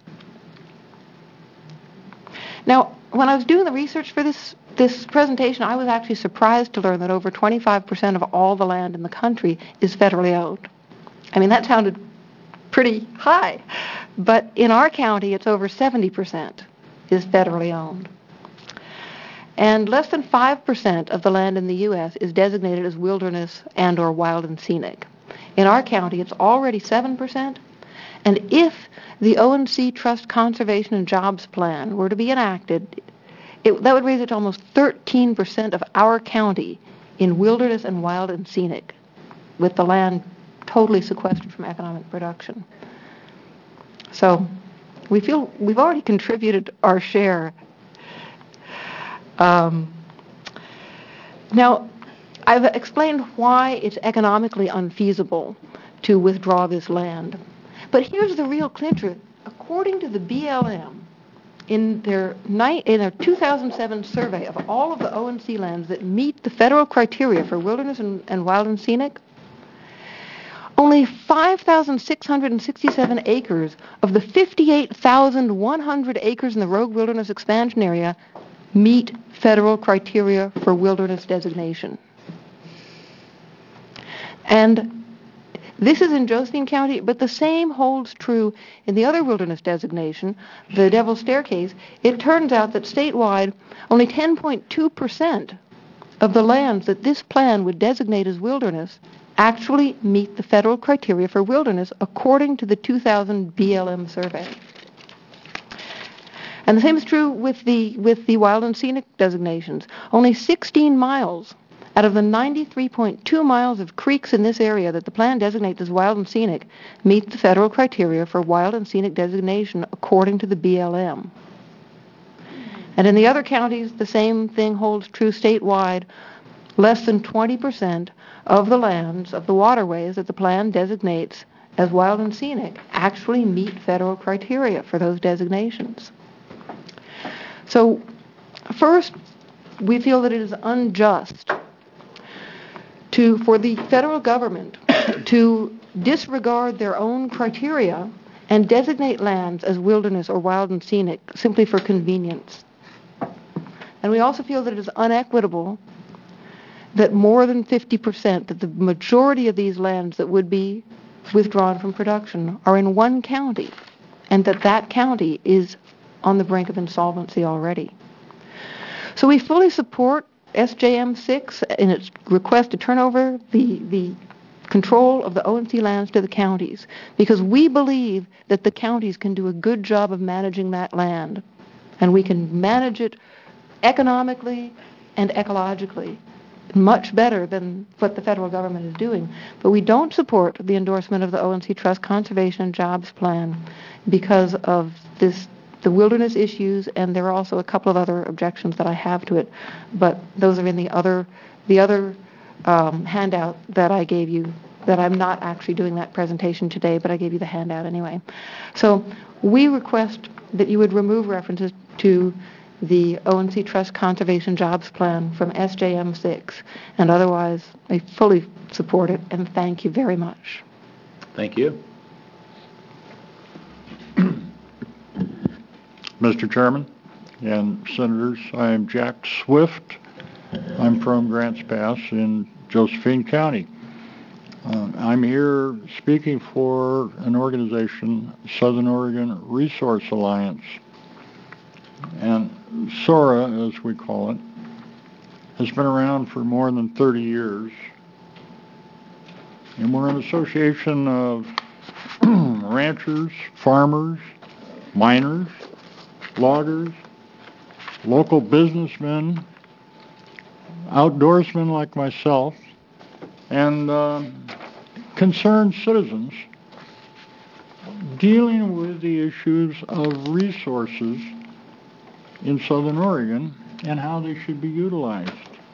Now, when I was doing the research for this this presentation, I was actually surprised to learn that over twenty-five percent of all the land in the country is federally owned. I mean, that sounded pretty high, but in our county, it's over seventy percent is federally owned. And less than five percent of the land in the U S is designated as wilderness and or wild and scenic. In our county, it's already seven percent. And if the O and C Trust Conservation and Jobs Plan were to be enacted, it, that would raise it to almost thirteen percent of our county in wilderness and wild and scenic, with the land totally sequestered from economic production. So we feel we've already contributed our share. Um, now, I've explained why it's economically unfeasible to withdraw this land. But here's the real clincher. According to the B L M, in their, ni- in their two thousand seven survey of all of the O and C lands that meet the federal criteria for wilderness and, and wild and scenic, only five thousand six hundred sixty-seven acres of the fifty-eight thousand one hundred acres in the Rogue Wilderness Expansion Area meet federal criteria for wilderness designation. And this is in Josephine County, but the same holds true in the other wilderness designation, the Devil's Staircase. It turns out that statewide, only ten point two percent of the lands that this plan would designate as wilderness actually meet the federal criteria for wilderness according to the two thousand B L M survey. And the same is true with the with the wild and scenic designations. Only sixteen miles out of the ninety-three point two miles of creeks in this area that the plan designates as wild and scenic meet the federal criteria for wild and scenic designation according to the B L M. And in the other counties, the same thing holds true statewide. Less than twenty percent of the lands of the waterways that the plan designates as wild and scenic actually meet federal criteria for those designations. So, first, we feel that it is unjust to, for the federal government to disregard their own criteria and designate lands as wilderness or wild and scenic simply for convenience. And we also feel that it is unequitable that more than fifty percent, that the majority of these lands that would be withdrawn from production are in one county, and that that county is on the brink of insolvency already. So we fully support S J M six in its request to turn over the, the control of the O and C lands to the counties, because we believe that the counties can do a good job of managing that land, and we can manage it economically and ecologically much better than what the federal government is doing. But we don't support the endorsement of the O N C Trust Conservation and Jobs Plan because of this, the wilderness issues, and there are also a couple of other objections that I have to it. But those are in the other, the other um, handout that I gave you, that I'm not actually doing that presentation today, but I gave you the handout anyway. So we request that you would remove references to the O N C Trust Conservation Jobs Plan from S J M six, and otherwise I fully support it, and thank you very much. Thank you. Mister Chairman and Senators, I am Jack Swift. I'm from Grants Pass in Josephine County. Uh, I'm here speaking for an organization, Southern Oregon Resource Alliance. And SORA, as we call it, has been around for more than thirty years. And we're an association of ranchers, farmers, miners, loggers, local businessmen, outdoorsmen like myself, and uh, concerned citizens dealing with the issues of resources in Southern Oregon and how they should be utilized.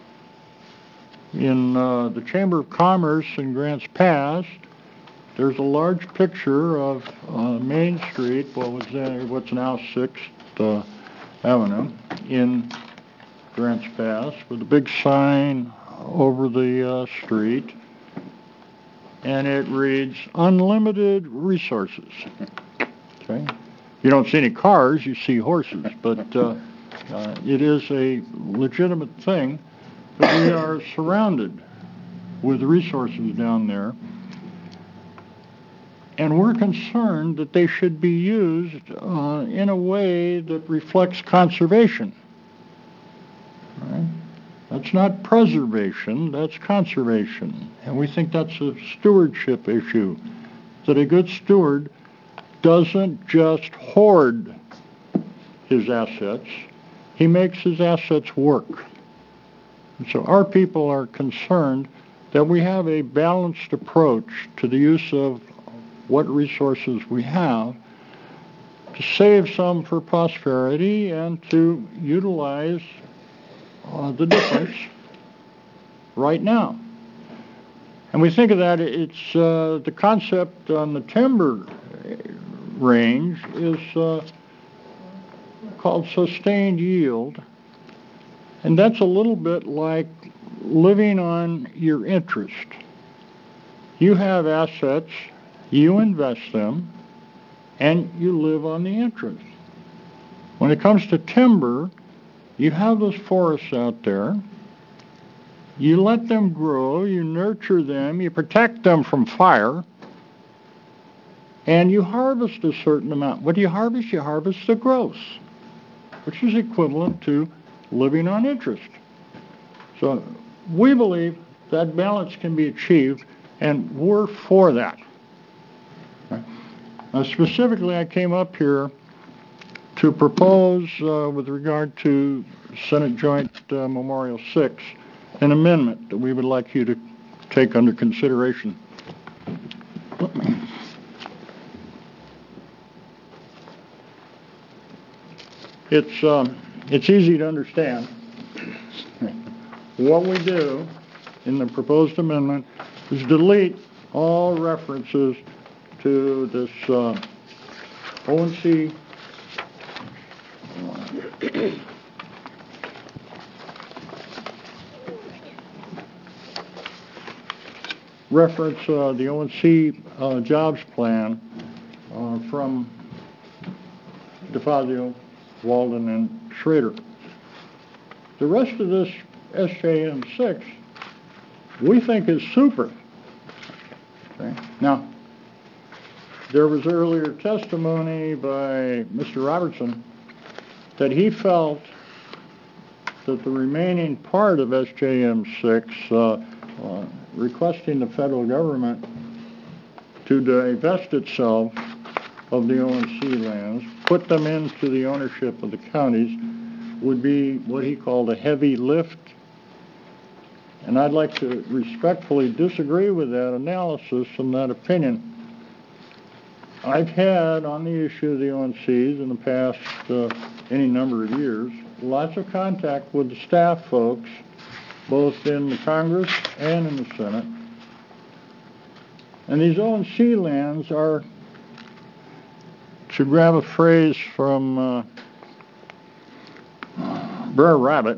In uh, the Chamber of Commerce in Grants Pass, there's a large picture of uh, Main Street, what was then, what's now sixth uh, Avenue in Grants Pass, with a big sign over the uh, street, and it reads, "Unlimited resources." Okay. You don't see any cars, you see horses, but uh, uh, it is a legitimate thing that we are surrounded with resources down there, and we're concerned that they should be used uh, in a way that reflects conservation. Right? That's not preservation, that's conservation, and we think that's a stewardship issue, that a good steward doesn't just hoard his assets, he makes his assets work. And so our people are concerned that we have a balanced approach to the use of what resources we have, to save some for prosperity and to utilize uh, the difference right now. And we think of that, it's uh, the concept on the timber range is uh, called sustained yield, and that's a little bit like living on your interest. You have assets, you invest them, and you live on the interest. When it comes to timber, you have those forests out there, you let them grow, you nurture them, you protect them from fire, and you harvest a certain amount. What do you harvest? You harvest the gross, which is equivalent to living on interest. So we believe that balance can be achieved, and we're for that. Now, specifically, I came up here to propose, uh, with regard to Senate Joint uh, Memorial six, an amendment that we would like you to take under consideration. It's, um, it's easy to understand. What we do in the proposed amendment is delete all references to this uh, O N C reference uh, the O N C uh, jobs plan uh, from DeFazio, Walden, and Schrader. The rest of this S J M six we think is super. Okay. Now, there was earlier testimony by Mister Robertson that he felt that the remaining part of S J M six, uh, uh, requesting the federal government to divest itself of the O N C lands, put them into the ownership of the counties, would be what he called a heavy lift. And I'd like to respectfully disagree with that analysis and that opinion. I've had on the issue of the O N Cs in the past uh, any number of years, lots of contact with the staff folks, both in the Congress and in the Senate. And these O N C lands are, to grab a phrase from uh, Brer Rabbit,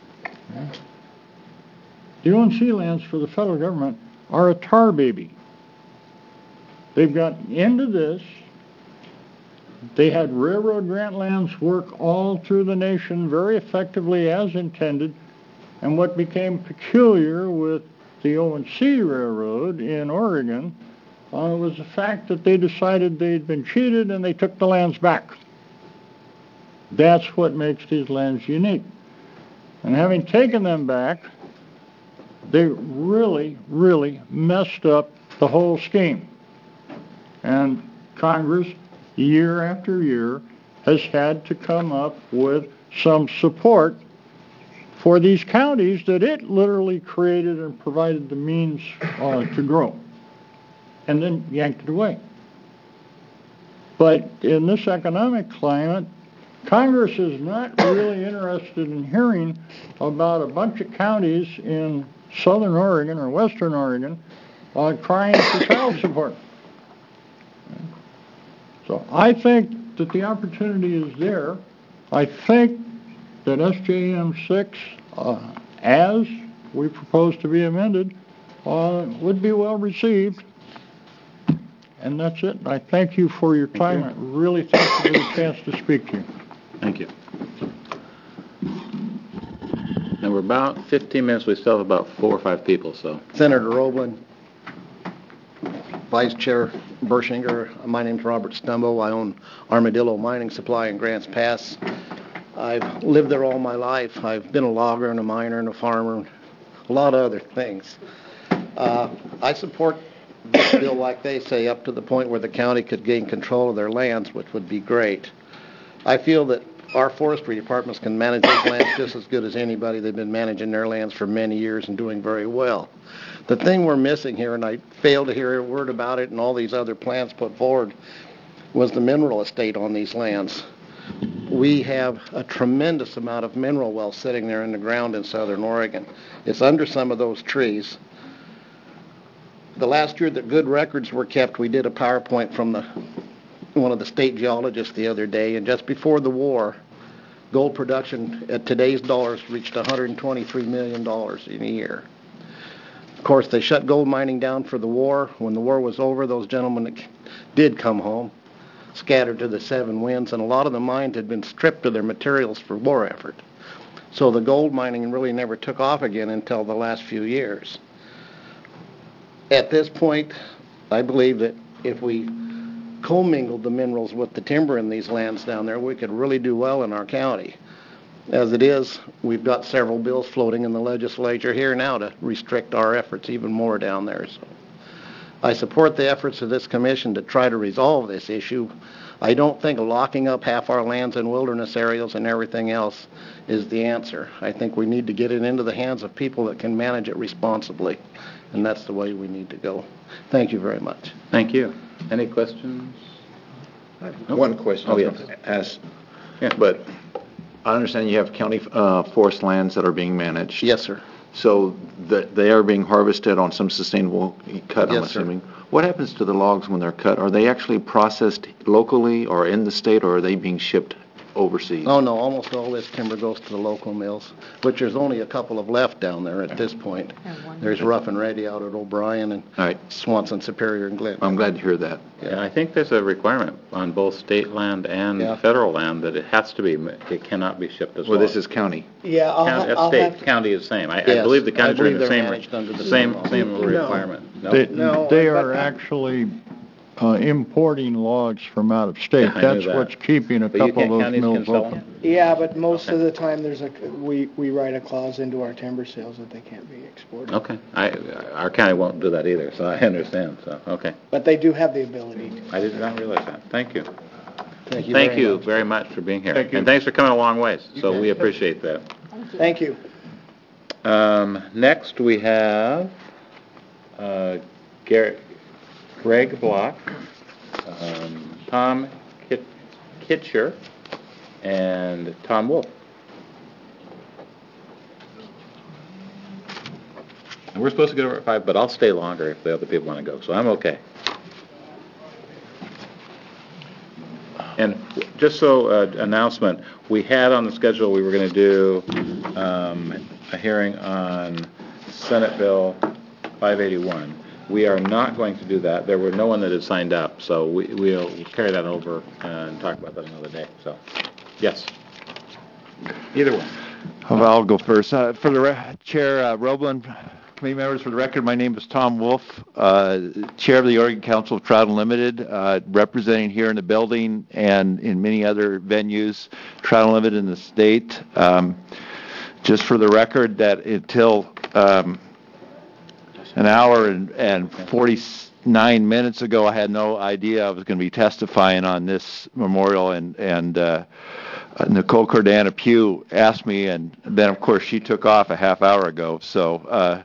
the O N C lands for the federal government are a tar baby. They've gotten into this. They had railroad grant lands work all through the nation very effectively as intended. And what became peculiar with the O N C Railroad in Oregon uh, was the fact that they decided they'd been cheated and they took the lands back. That's what makes these lands unique. And having taken them back, they really, really messed up the whole scheme. And Congress, year after year, has had to come up with some support for these counties that it literally created and provided the means uh, to grow, and then yanked it away. But in this economic climate, Congress is not really interested in hearing about a bunch of counties in southern Oregon or western Oregon uh, crying for child support. So I think that the opportunity is there. I think that S J M six, uh, as we propose to be amended, uh, would be well received. And that's it. I thank you for your time. I really thank you for the chance to speak to you. Thank you. And we're about fifteen minutes. We still have about four or five people, so. Senator Roblin, Vice Chair Bershinger, my name's Robert Stumbo. I own Armadillo Mining Supply in Grants Pass. I've lived there all my life. I've been a logger and a miner and a farmer and a lot of other things. Uh, I support this bill, like they say, up to the point where the county could gain control of their lands, which would be great. I feel that our forestry departments can manage those lands just as good as anybody. They've been managing their lands for many years and doing very well. The thing we're missing here, and I failed to hear a word about it and all these other plans put forward, was the mineral estate on these lands. We have a tremendous amount of mineral wells sitting there in the ground in southern Oregon. It's under some of those trees. The last year that good records were kept, we did a PowerPoint from the one of the state geologists the other day, and just before the war, gold production at today's dollars reached one hundred twenty-three million dollars in a year. Of course, they shut gold mining down for the war. When the war was over, those gentlemen that did come home scattered to the seven winds, and a lot of the mines had been stripped of their materials for war effort. So the gold mining really never took off again until the last few years. At this point, I believe that if we commingled the minerals with the timber in these lands down there, we could really do well in our county. As it is, we've got several bills floating in the legislature here now to restrict our efforts even more down there. So I support the efforts of this commission to try to resolve this issue. I don't think locking up half our lands in wilderness areas and everything else is the answer. I think we need to get it into the hands of people that can manage it responsibly, and that's the way we need to go. Thank you very much. Thank you. Any questions? Nope. One question. Oh, yes. Ask, yeah. But I understand you have county uh, forest lands that are being managed. Yes, sir. So the, they are being harvested on some sustainable cut, I'm Yes, sir. assuming. What happens to the logs when they're cut? Are they actually processed locally or in the state, or are they being shipped overseas? Oh, no, almost all this timber goes to the local mills, which there's only a couple of left down there at this point. There's Rough and Ready out at O'Brien and All right. Swanson, Superior, and Glen. I'm glad to hear that. Yeah, I think there's a requirement on both state land and Yeah. federal land that it has to be, it cannot be shipped as Well, well. this is county. Yeah, I'll, County, ha- I'll state, have to... county is the same. I, I Yes, believe the I counties are in believe the they're same, managed under the same, same same No. requirement. No? They, No, they but- are actually uh, importing logs from out of state. Yeah, I knew That's that. what's keeping a But you couple of can't, those counties mills can sell open. them? Yeah, but most Okay. of the time, there's a, we, we write a clause into our timber sales that they can't be exported. Okay. I, our county won't do that either, so I understand, so, okay. But they do have the ability to. I did not realize that. Thank you. Thank you Thank very you much. very much for being here. Thank you. And thanks for coming a long ways, so we appreciate that. Thank you. Um, next, we have uh, Garrett, Greg Block, um, Tom Kit- Kitcher, and Tom Wolf. And we're supposed to get over at five, but I'll stay longer if the other people want to go, so I'm okay. And just so, uh, announcement, we had on the schedule, we were going to do um, a hearing on Senate Bill five eighty-one. We are not going to do that. There were no one that had signed up, so we, we'll carry that over and talk about that another day. So, yes. Either one. I'll go first. Uh, for the re- Chair, uh, Roblin, committee members, for the record, my name is Tom Wolf, uh, Chair of the Oregon Council of Trout Unlimited, uh, representing here in the building and in many other venues, Trout Unlimited in the state. Um, just for the record, that until um, an hour and, and forty-nine minutes ago, I had no idea I was going to be testifying on this memorial, and, and uh, Nicole Cordana Pugh asked me, and then, of course, she took off a half hour ago. So uh,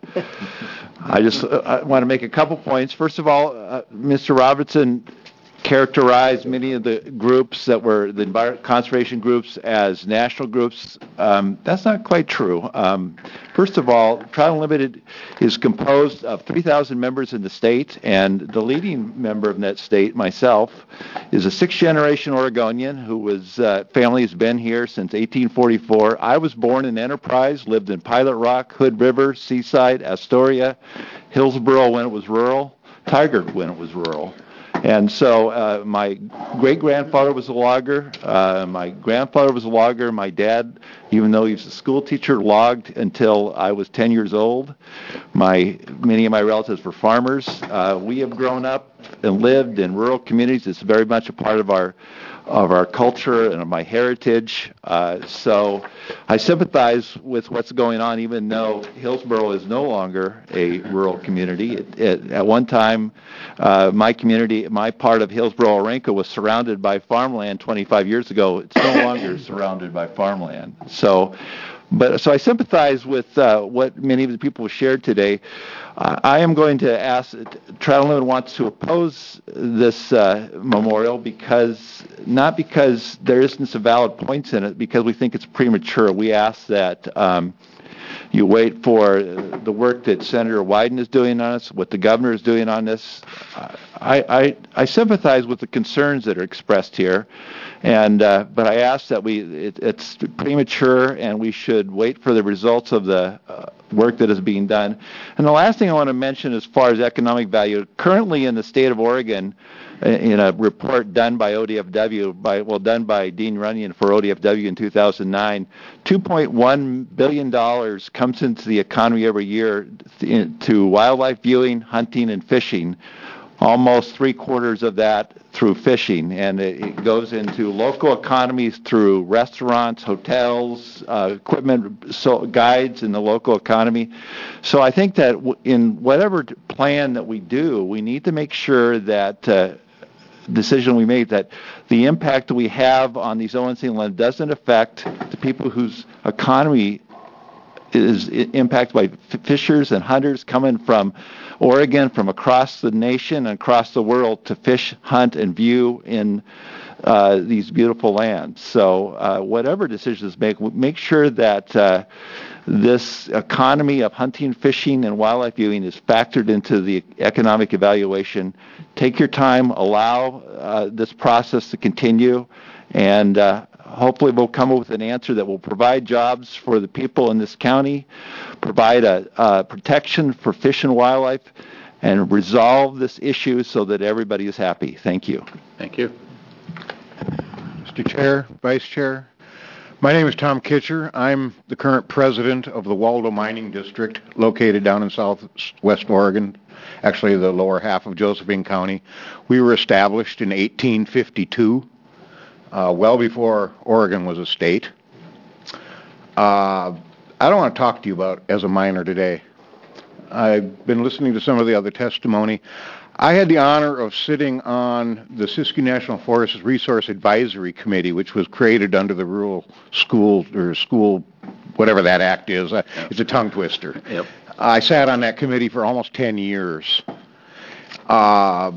I just uh, I want to make a couple points. First of all, uh, Mister Robertson characterized many of the groups that were the envir- conservation groups as national groups. Um, that's not quite true. Um, first of all, Trout Unlimited is composed of three thousand members in the state, and the leading member of that state, myself, is a sixth-generation Oregonian who was uh, family has been here since eighteen forty-four. I was born in Enterprise, lived in Pilot Rock, Hood River, Seaside, Astoria, Hillsboro when it was rural, Tigard when it was rural. And so uh, my great-grandfather was a logger. Uh, my grandfather was a logger. My dad, even though he was a school teacher, logged until I was ten years old. My many of my relatives were farmers. Uh, we have grown up and lived in rural communities. It's very much a part of our of our culture and of my heritage. Uh, so I sympathize with what's going on, even though Hillsboro is no longer a rural community. It, it, at one time, uh, my community, my part of Hillsboro, Orenco, was surrounded by farmland twenty-five years ago. It's no longer surrounded by farmland. So, but so I sympathize with uh, what many of the people shared today. Uh, I am going to ask, Trout Unlimited wants to oppose this uh, memorial because, not because there isn't some valid points in it, because we think it's premature. We ask that um, you wait for the work that Senator Wyden is doing on this, what the governor is doing on this. I, I, I sympathize with the concerns that are expressed here, and uh, but I ask that we it, it's premature and we should wait for the results of the uh, work that is being done. And the last thing I want to mention as far as economic value, currently in the state of Oregon, in a report done by O D F W, by well done by Dean Runyon for O D F W in two thousand nine, two point one billion dollars comes into the economy every year to wildlife viewing, hunting, and fishing. Almost three quarters of that through fishing, and it, it goes into local economies through restaurants, hotels, uh, equipment, so guides in the local economy. So I think that w- in whatever plan that we do, we need to make sure that uh, decision we made that the impact that we have on these O N C land doesn't affect the people whose economy is impacted by f- fishers and hunters coming from Oregon, from across the nation and across the world to fish, hunt, and view in uh, these beautiful lands. So uh, whatever decisions make, make sure that uh, this economy of hunting, fishing, and wildlife viewing is factored into the economic evaluation. Take your time, allow uh, this process to continue, and uh, hopefully we'll come up with an answer that will provide jobs for the people in this county, provide a, a protection for fish and wildlife, and resolve this issue so that everybody is happy. Thank you. Thank you. Mister Chair, Vice Chair, my name is Tom Kitcher. I'm the current president of the Waldo Mining District, located down in southwest Oregon, actually the lower half of Josephine County. We were established in eighteen fifty-two. Uh, well before Oregon was a state. Uh, I don't want to talk to you about as a miner today. I've been listening to some of the other testimony. I had the honor of sitting on the Siskiyou National Forest Resource Advisory Committee, which was created under the Rural School, or School, whatever that act is. Uh, it's a tongue twister. Yep. I sat on that committee for almost ten years. Uh,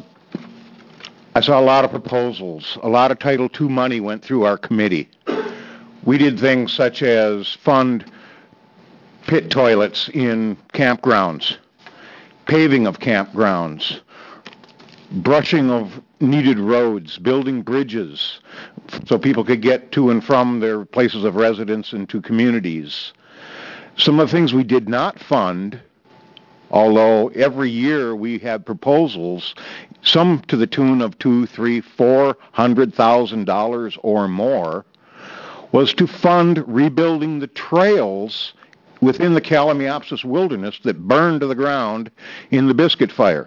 I saw a lot of proposals. A lot of Title two money went through our committee. We did things such as fund pit toilets in campgrounds, paving of campgrounds, brushing of needed roads, building bridges so people could get to and from their places of residence and to communities. Some of the things we did not fund, although every year we had proposals, some to the tune of two, three, four hundred thousand dollars or more, was to fund rebuilding the trails within the Kalmiopsis wilderness that burned to the ground in the Biscuit Fire.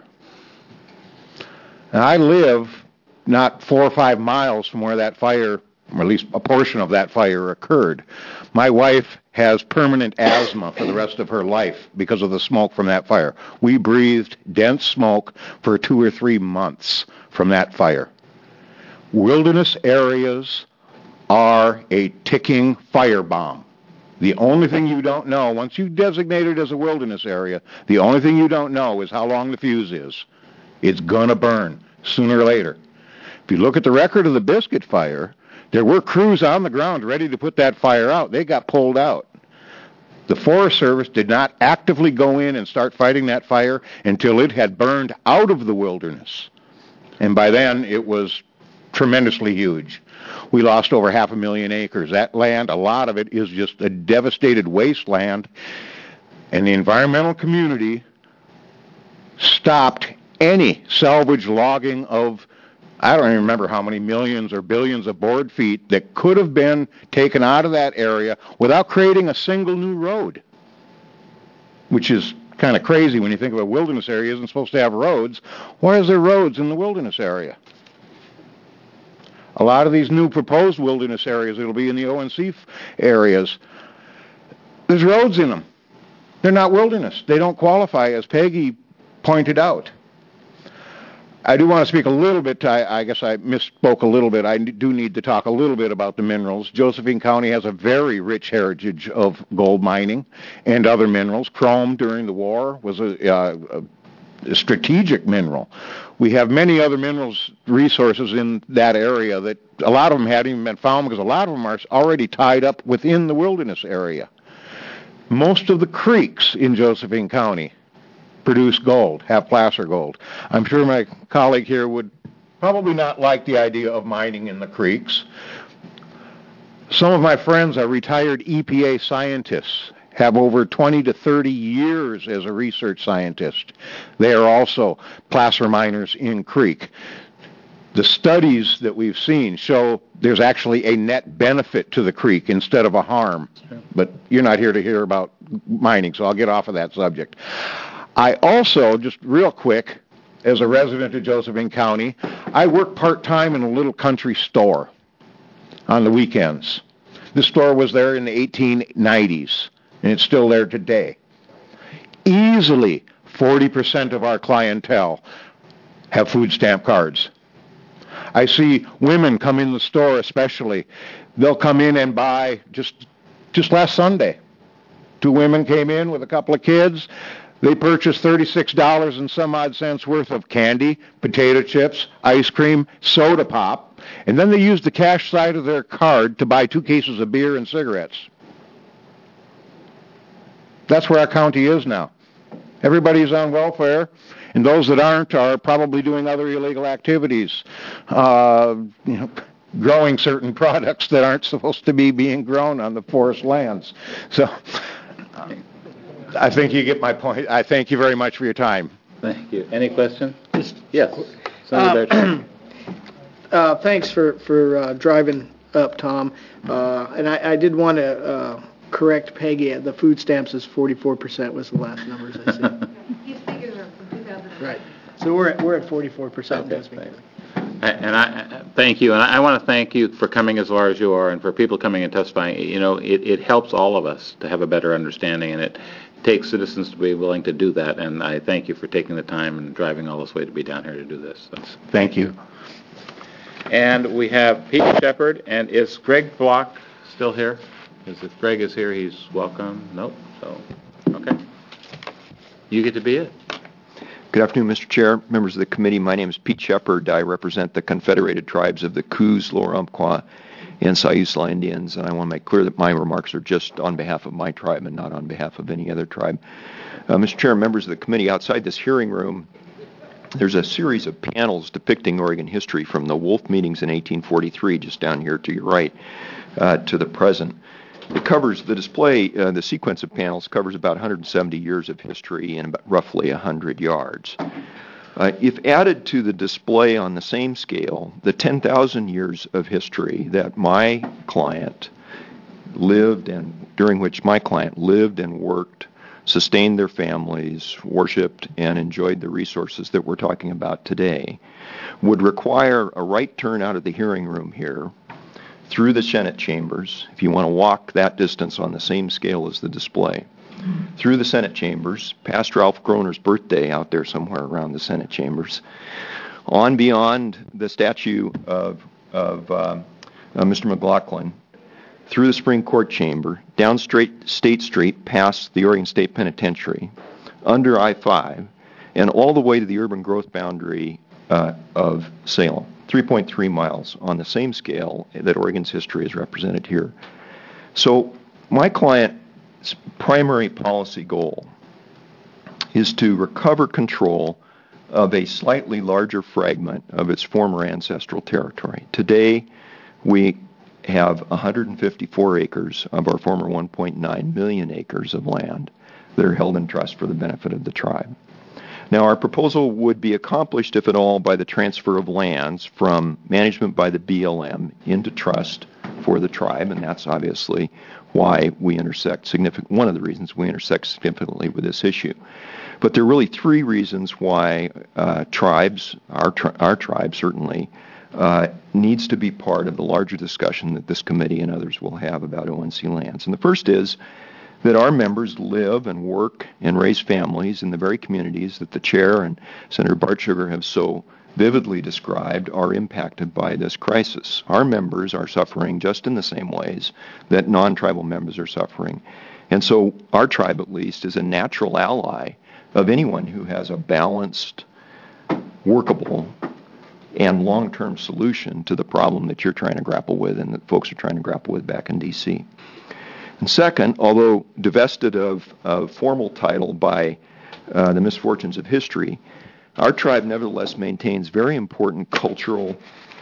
Now, I live not four or five miles from where that fire, or at least a portion of that fire, occurred. My wife has permanent asthma for the rest of her life because of the smoke from that fire. We breathed dense smoke for two or three months from that fire. Wilderness areas are a ticking firebomb. The only thing you don't know, once you designate it as a wilderness area, the only thing you don't know is how long the fuse is. It's going to burn sooner or later. If you look at the record of the Biscuit Fire, there were crews on the ground ready to put that fire out. They got pulled out. The Forest Service did not actively go in and start fighting that fire until it had burned out of the wilderness. And by then, it was tremendously huge. We lost over half a million acres. That land, a lot of it is just a devastated wasteland. And the environmental community stopped any salvage logging of, I don't even remember how many millions or billions of board feet that could have been taken out of that area without creating a single new road, which is kind of crazy when you think of a wilderness area isn't supposed to have roads. Why is there roads in the wilderness area? A lot of these new proposed wilderness areas, it'll be in the O N C areas, there's roads in them. They're not wilderness. They don't qualify, as Peggy pointed out. I do want to speak a little bit, to, I, I guess I misspoke a little bit. I do need to talk a little bit about the minerals. Josephine County has a very rich heritage of gold mining and other minerals. Chrome during the war was a, uh, a strategic mineral. We have many other minerals resources in that area that a lot of them hadn't even been found because a lot of them are already tied up within the wilderness area. Most of the creeks in Josephine County produce gold, have placer gold. I'm sure my colleague here would probably not like the idea of mining in the creeks. Some of my friends are retired E P A scientists, have over twenty to thirty years as a research scientist. They are also placer miners in creek. The studies that we've seen show there's actually a net benefit to the creek instead of a harm. But you're not here to hear about mining, so I'll get off of that subject. I also, just real quick, as a resident of Josephine County, I work part-time in a little country store on the weekends. This store was there in the eighteen nineties, and it's still there today. Easily forty percent of our clientele have food stamp cards. I see women come in the store especially. They'll come in and buy, just just last Sunday, two women came in with a couple of kids. They purchased thirty-six dollars and some odd cents worth of candy, potato chips, ice cream, soda pop, and then they used the cash side of their card to buy two cases of beer and cigarettes. That's where our county is now. Everybody's on welfare, and those that aren't are probably doing other illegal activities, uh, you know, growing certain products that aren't supposed to be being grown on the forest lands. So I think you get my point. I thank you very much for your time. Thank you. Any question? Yes. Senator Uh, uh, thanks for, for uh, driving up, Tom. Uh, and I, I did want to uh, correct Peggy. The food stamps is forty-four percent was the last numbers I see. These figures are from two thousand. Right. So we're at, we're at forty-four percent. Okay, and I thank you, and I want to thank you for coming as far as you are, and for people coming and testifying. You know, it, it helps all of us to have a better understanding, and it takes citizens to be willing to do that, and I thank you for taking the time and driving all this way to be down here to do this. So. Thank you. And we have Pete Shepard, and is Greg Block still here? Because if Greg is here, he's welcome. Nope. So, okay. You get to be it. Good afternoon, Mister Chair, members of the committee. My name is Pete Shepard. I represent the Confederated Tribes of the Coos, Lower Umpqua, and Siuslaw Indians, and I want to make clear that my remarks are just on behalf of my tribe and not on behalf of any other tribe. Uh, Mister Chair, members of the committee, outside this hearing room, there's a series of panels depicting Oregon history from the Wolf meetings in eighteen forty-three, just down here to your right, uh, to the present. It covers, the display, uh, the sequence of panels covers about one hundred seventy years of history in about roughly one hundred yards. Uh, if added to the display on the same scale, the ten thousand years of history that my client lived and during which my client lived and worked, sustained their families, worshipped, and enjoyed the resources that we're talking about today, would require a right turn out of the hearing room here, through the Senate chambers, if you want to walk that distance on the same scale as the display, through the Senate chambers, past Ralph Groner's birthday out there somewhere around the Senate chambers, on beyond the statue of, of uh, uh, Mister McLaughlin, through the Supreme Court chamber, down straight State Street past the Oregon State Penitentiary, under I five, and all the way to the urban growth boundary uh, of Salem, three point three miles on the same scale that Oregon's history is represented here. So my client's primary policy goal is to recover control of a slightly larger fragment of its former ancestral territory. Today, we have one hundred fifty-four acres of our former one point nine million acres of land that are held in trust for the benefit of the tribe. Now, our proposal would be accomplished, if at all, by the transfer of lands from management by the B L M into trust for the tribe, and that's obviously why we intersect significant, one of the reasons we intersect significantly with this issue. But there are really three reasons why uh, tribes, our, tri- our tribe certainly, uh, needs to be part of the larger discussion that this committee and others will have about O N C lands. And the first is that our members live and work and raise families in the very communities that the chair and Senator Bart Sugar have so vividly described are impacted by this crisis. Our members are suffering just in the same ways that non-tribal members are suffering. And so our tribe, at least, is a natural ally of anyone who has a balanced, workable, and long-term solution to the problem that you're trying to grapple with and that folks are trying to grapple with back in D C. And second, although divested of, of formal title by uh, the misfortunes of history, our tribe nevertheless maintains very important cultural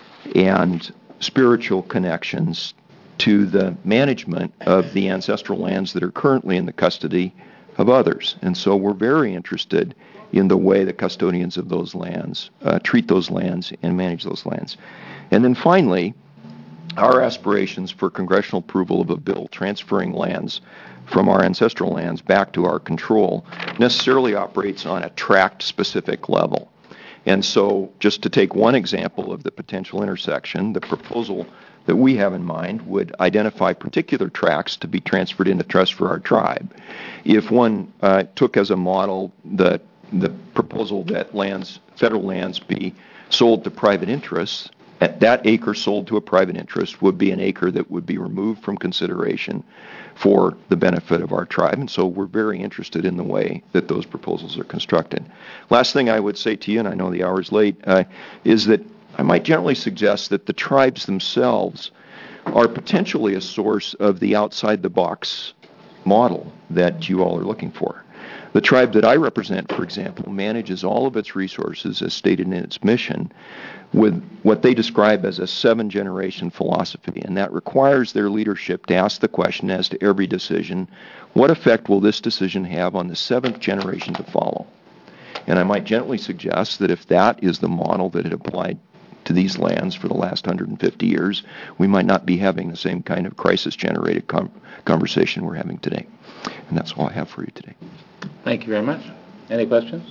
and spiritual connections to the management of the ancestral lands that are currently in the custody of others. And so we're very interested in the way the custodians of those lands uh, treat those lands and manage those lands. And then finally, our aspirations for congressional approval of a bill transferring lands from our ancestral lands back to our control necessarily operates on a tract-specific level. And so just to take one example of the potential intersection, the proposal that we have in mind would identify particular tracts to be transferred into trust for our tribe. If one uh, took as a model the, the proposal that lands, federal lands be sold to private interests, that acre sold to a private interest would be an acre that would be removed from consideration for the benefit of our tribe. And so we're very interested in the way that those proposals are constructed. Last thing I would say to you, and I know the hour's late, uh, is that I might generally suggest that the tribes themselves are potentially a source of the outside-the-box model that you all are looking for. The tribe that I represent, for example, manages all of its resources as stated in its mission with what they describe as a seven-generation philosophy, and that requires their leadership to ask the question as to every decision, what effect will this decision have on the seventh generation to follow? And I might gently suggest that if that is the model that had applied to these lands for the last one hundred fifty years, we might not be having the same kind of crisis-generated com- conversation we're having today. And that's all I have for you today. Thank you very much. Any questions?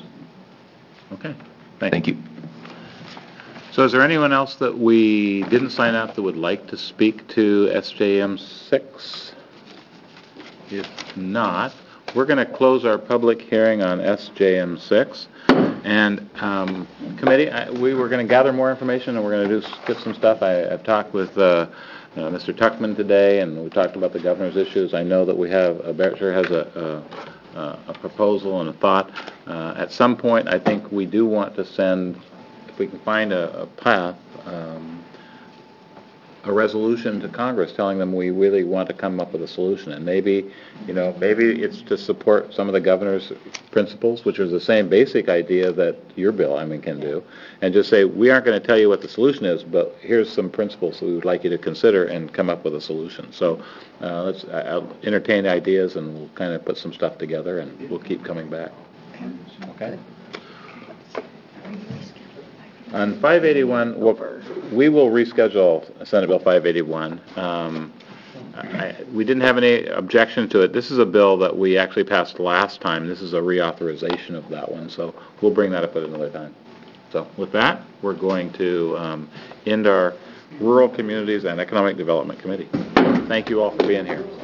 Okay. Thank, Thank you. So is there anyone else that we didn't sign up that would like to speak to S J M six? If not, we're going to close our public hearing on S J M six. And um, committee, I, we were going to gather more information, and we're going to do get some stuff. I, I've talked with uh, uh, Mister Tuckman today, and we talked about the governor's issues. I know that we have, uh, Berkshire has a, a, a proposal and a thought. Uh, at some point, I think we do want to send, if we can find a, a path, um, a resolution to Congress telling them we really want to come up with a solution. And maybe, you know, maybe it's to support some of the governor's principles, which is the same basic idea that your bill, I mean, can do, and just say, we aren't going to tell you what the solution is, but here's some principles that we would like you to consider and come up with a solution. So uh, let's I'll entertain ideas, and we'll kind of put some stuff together, and we'll keep coming back. Okay? On five eighty-one, we'll, we will reschedule Senate Bill five eighty-one. Um, I, we didn't have any objection to it. This is a bill that we actually passed last time. This is a reauthorization of that one, so we'll bring that up at another time. So with that, we're going to um, end our Rural Communities and Economic Development Committee. Thank you all for being here.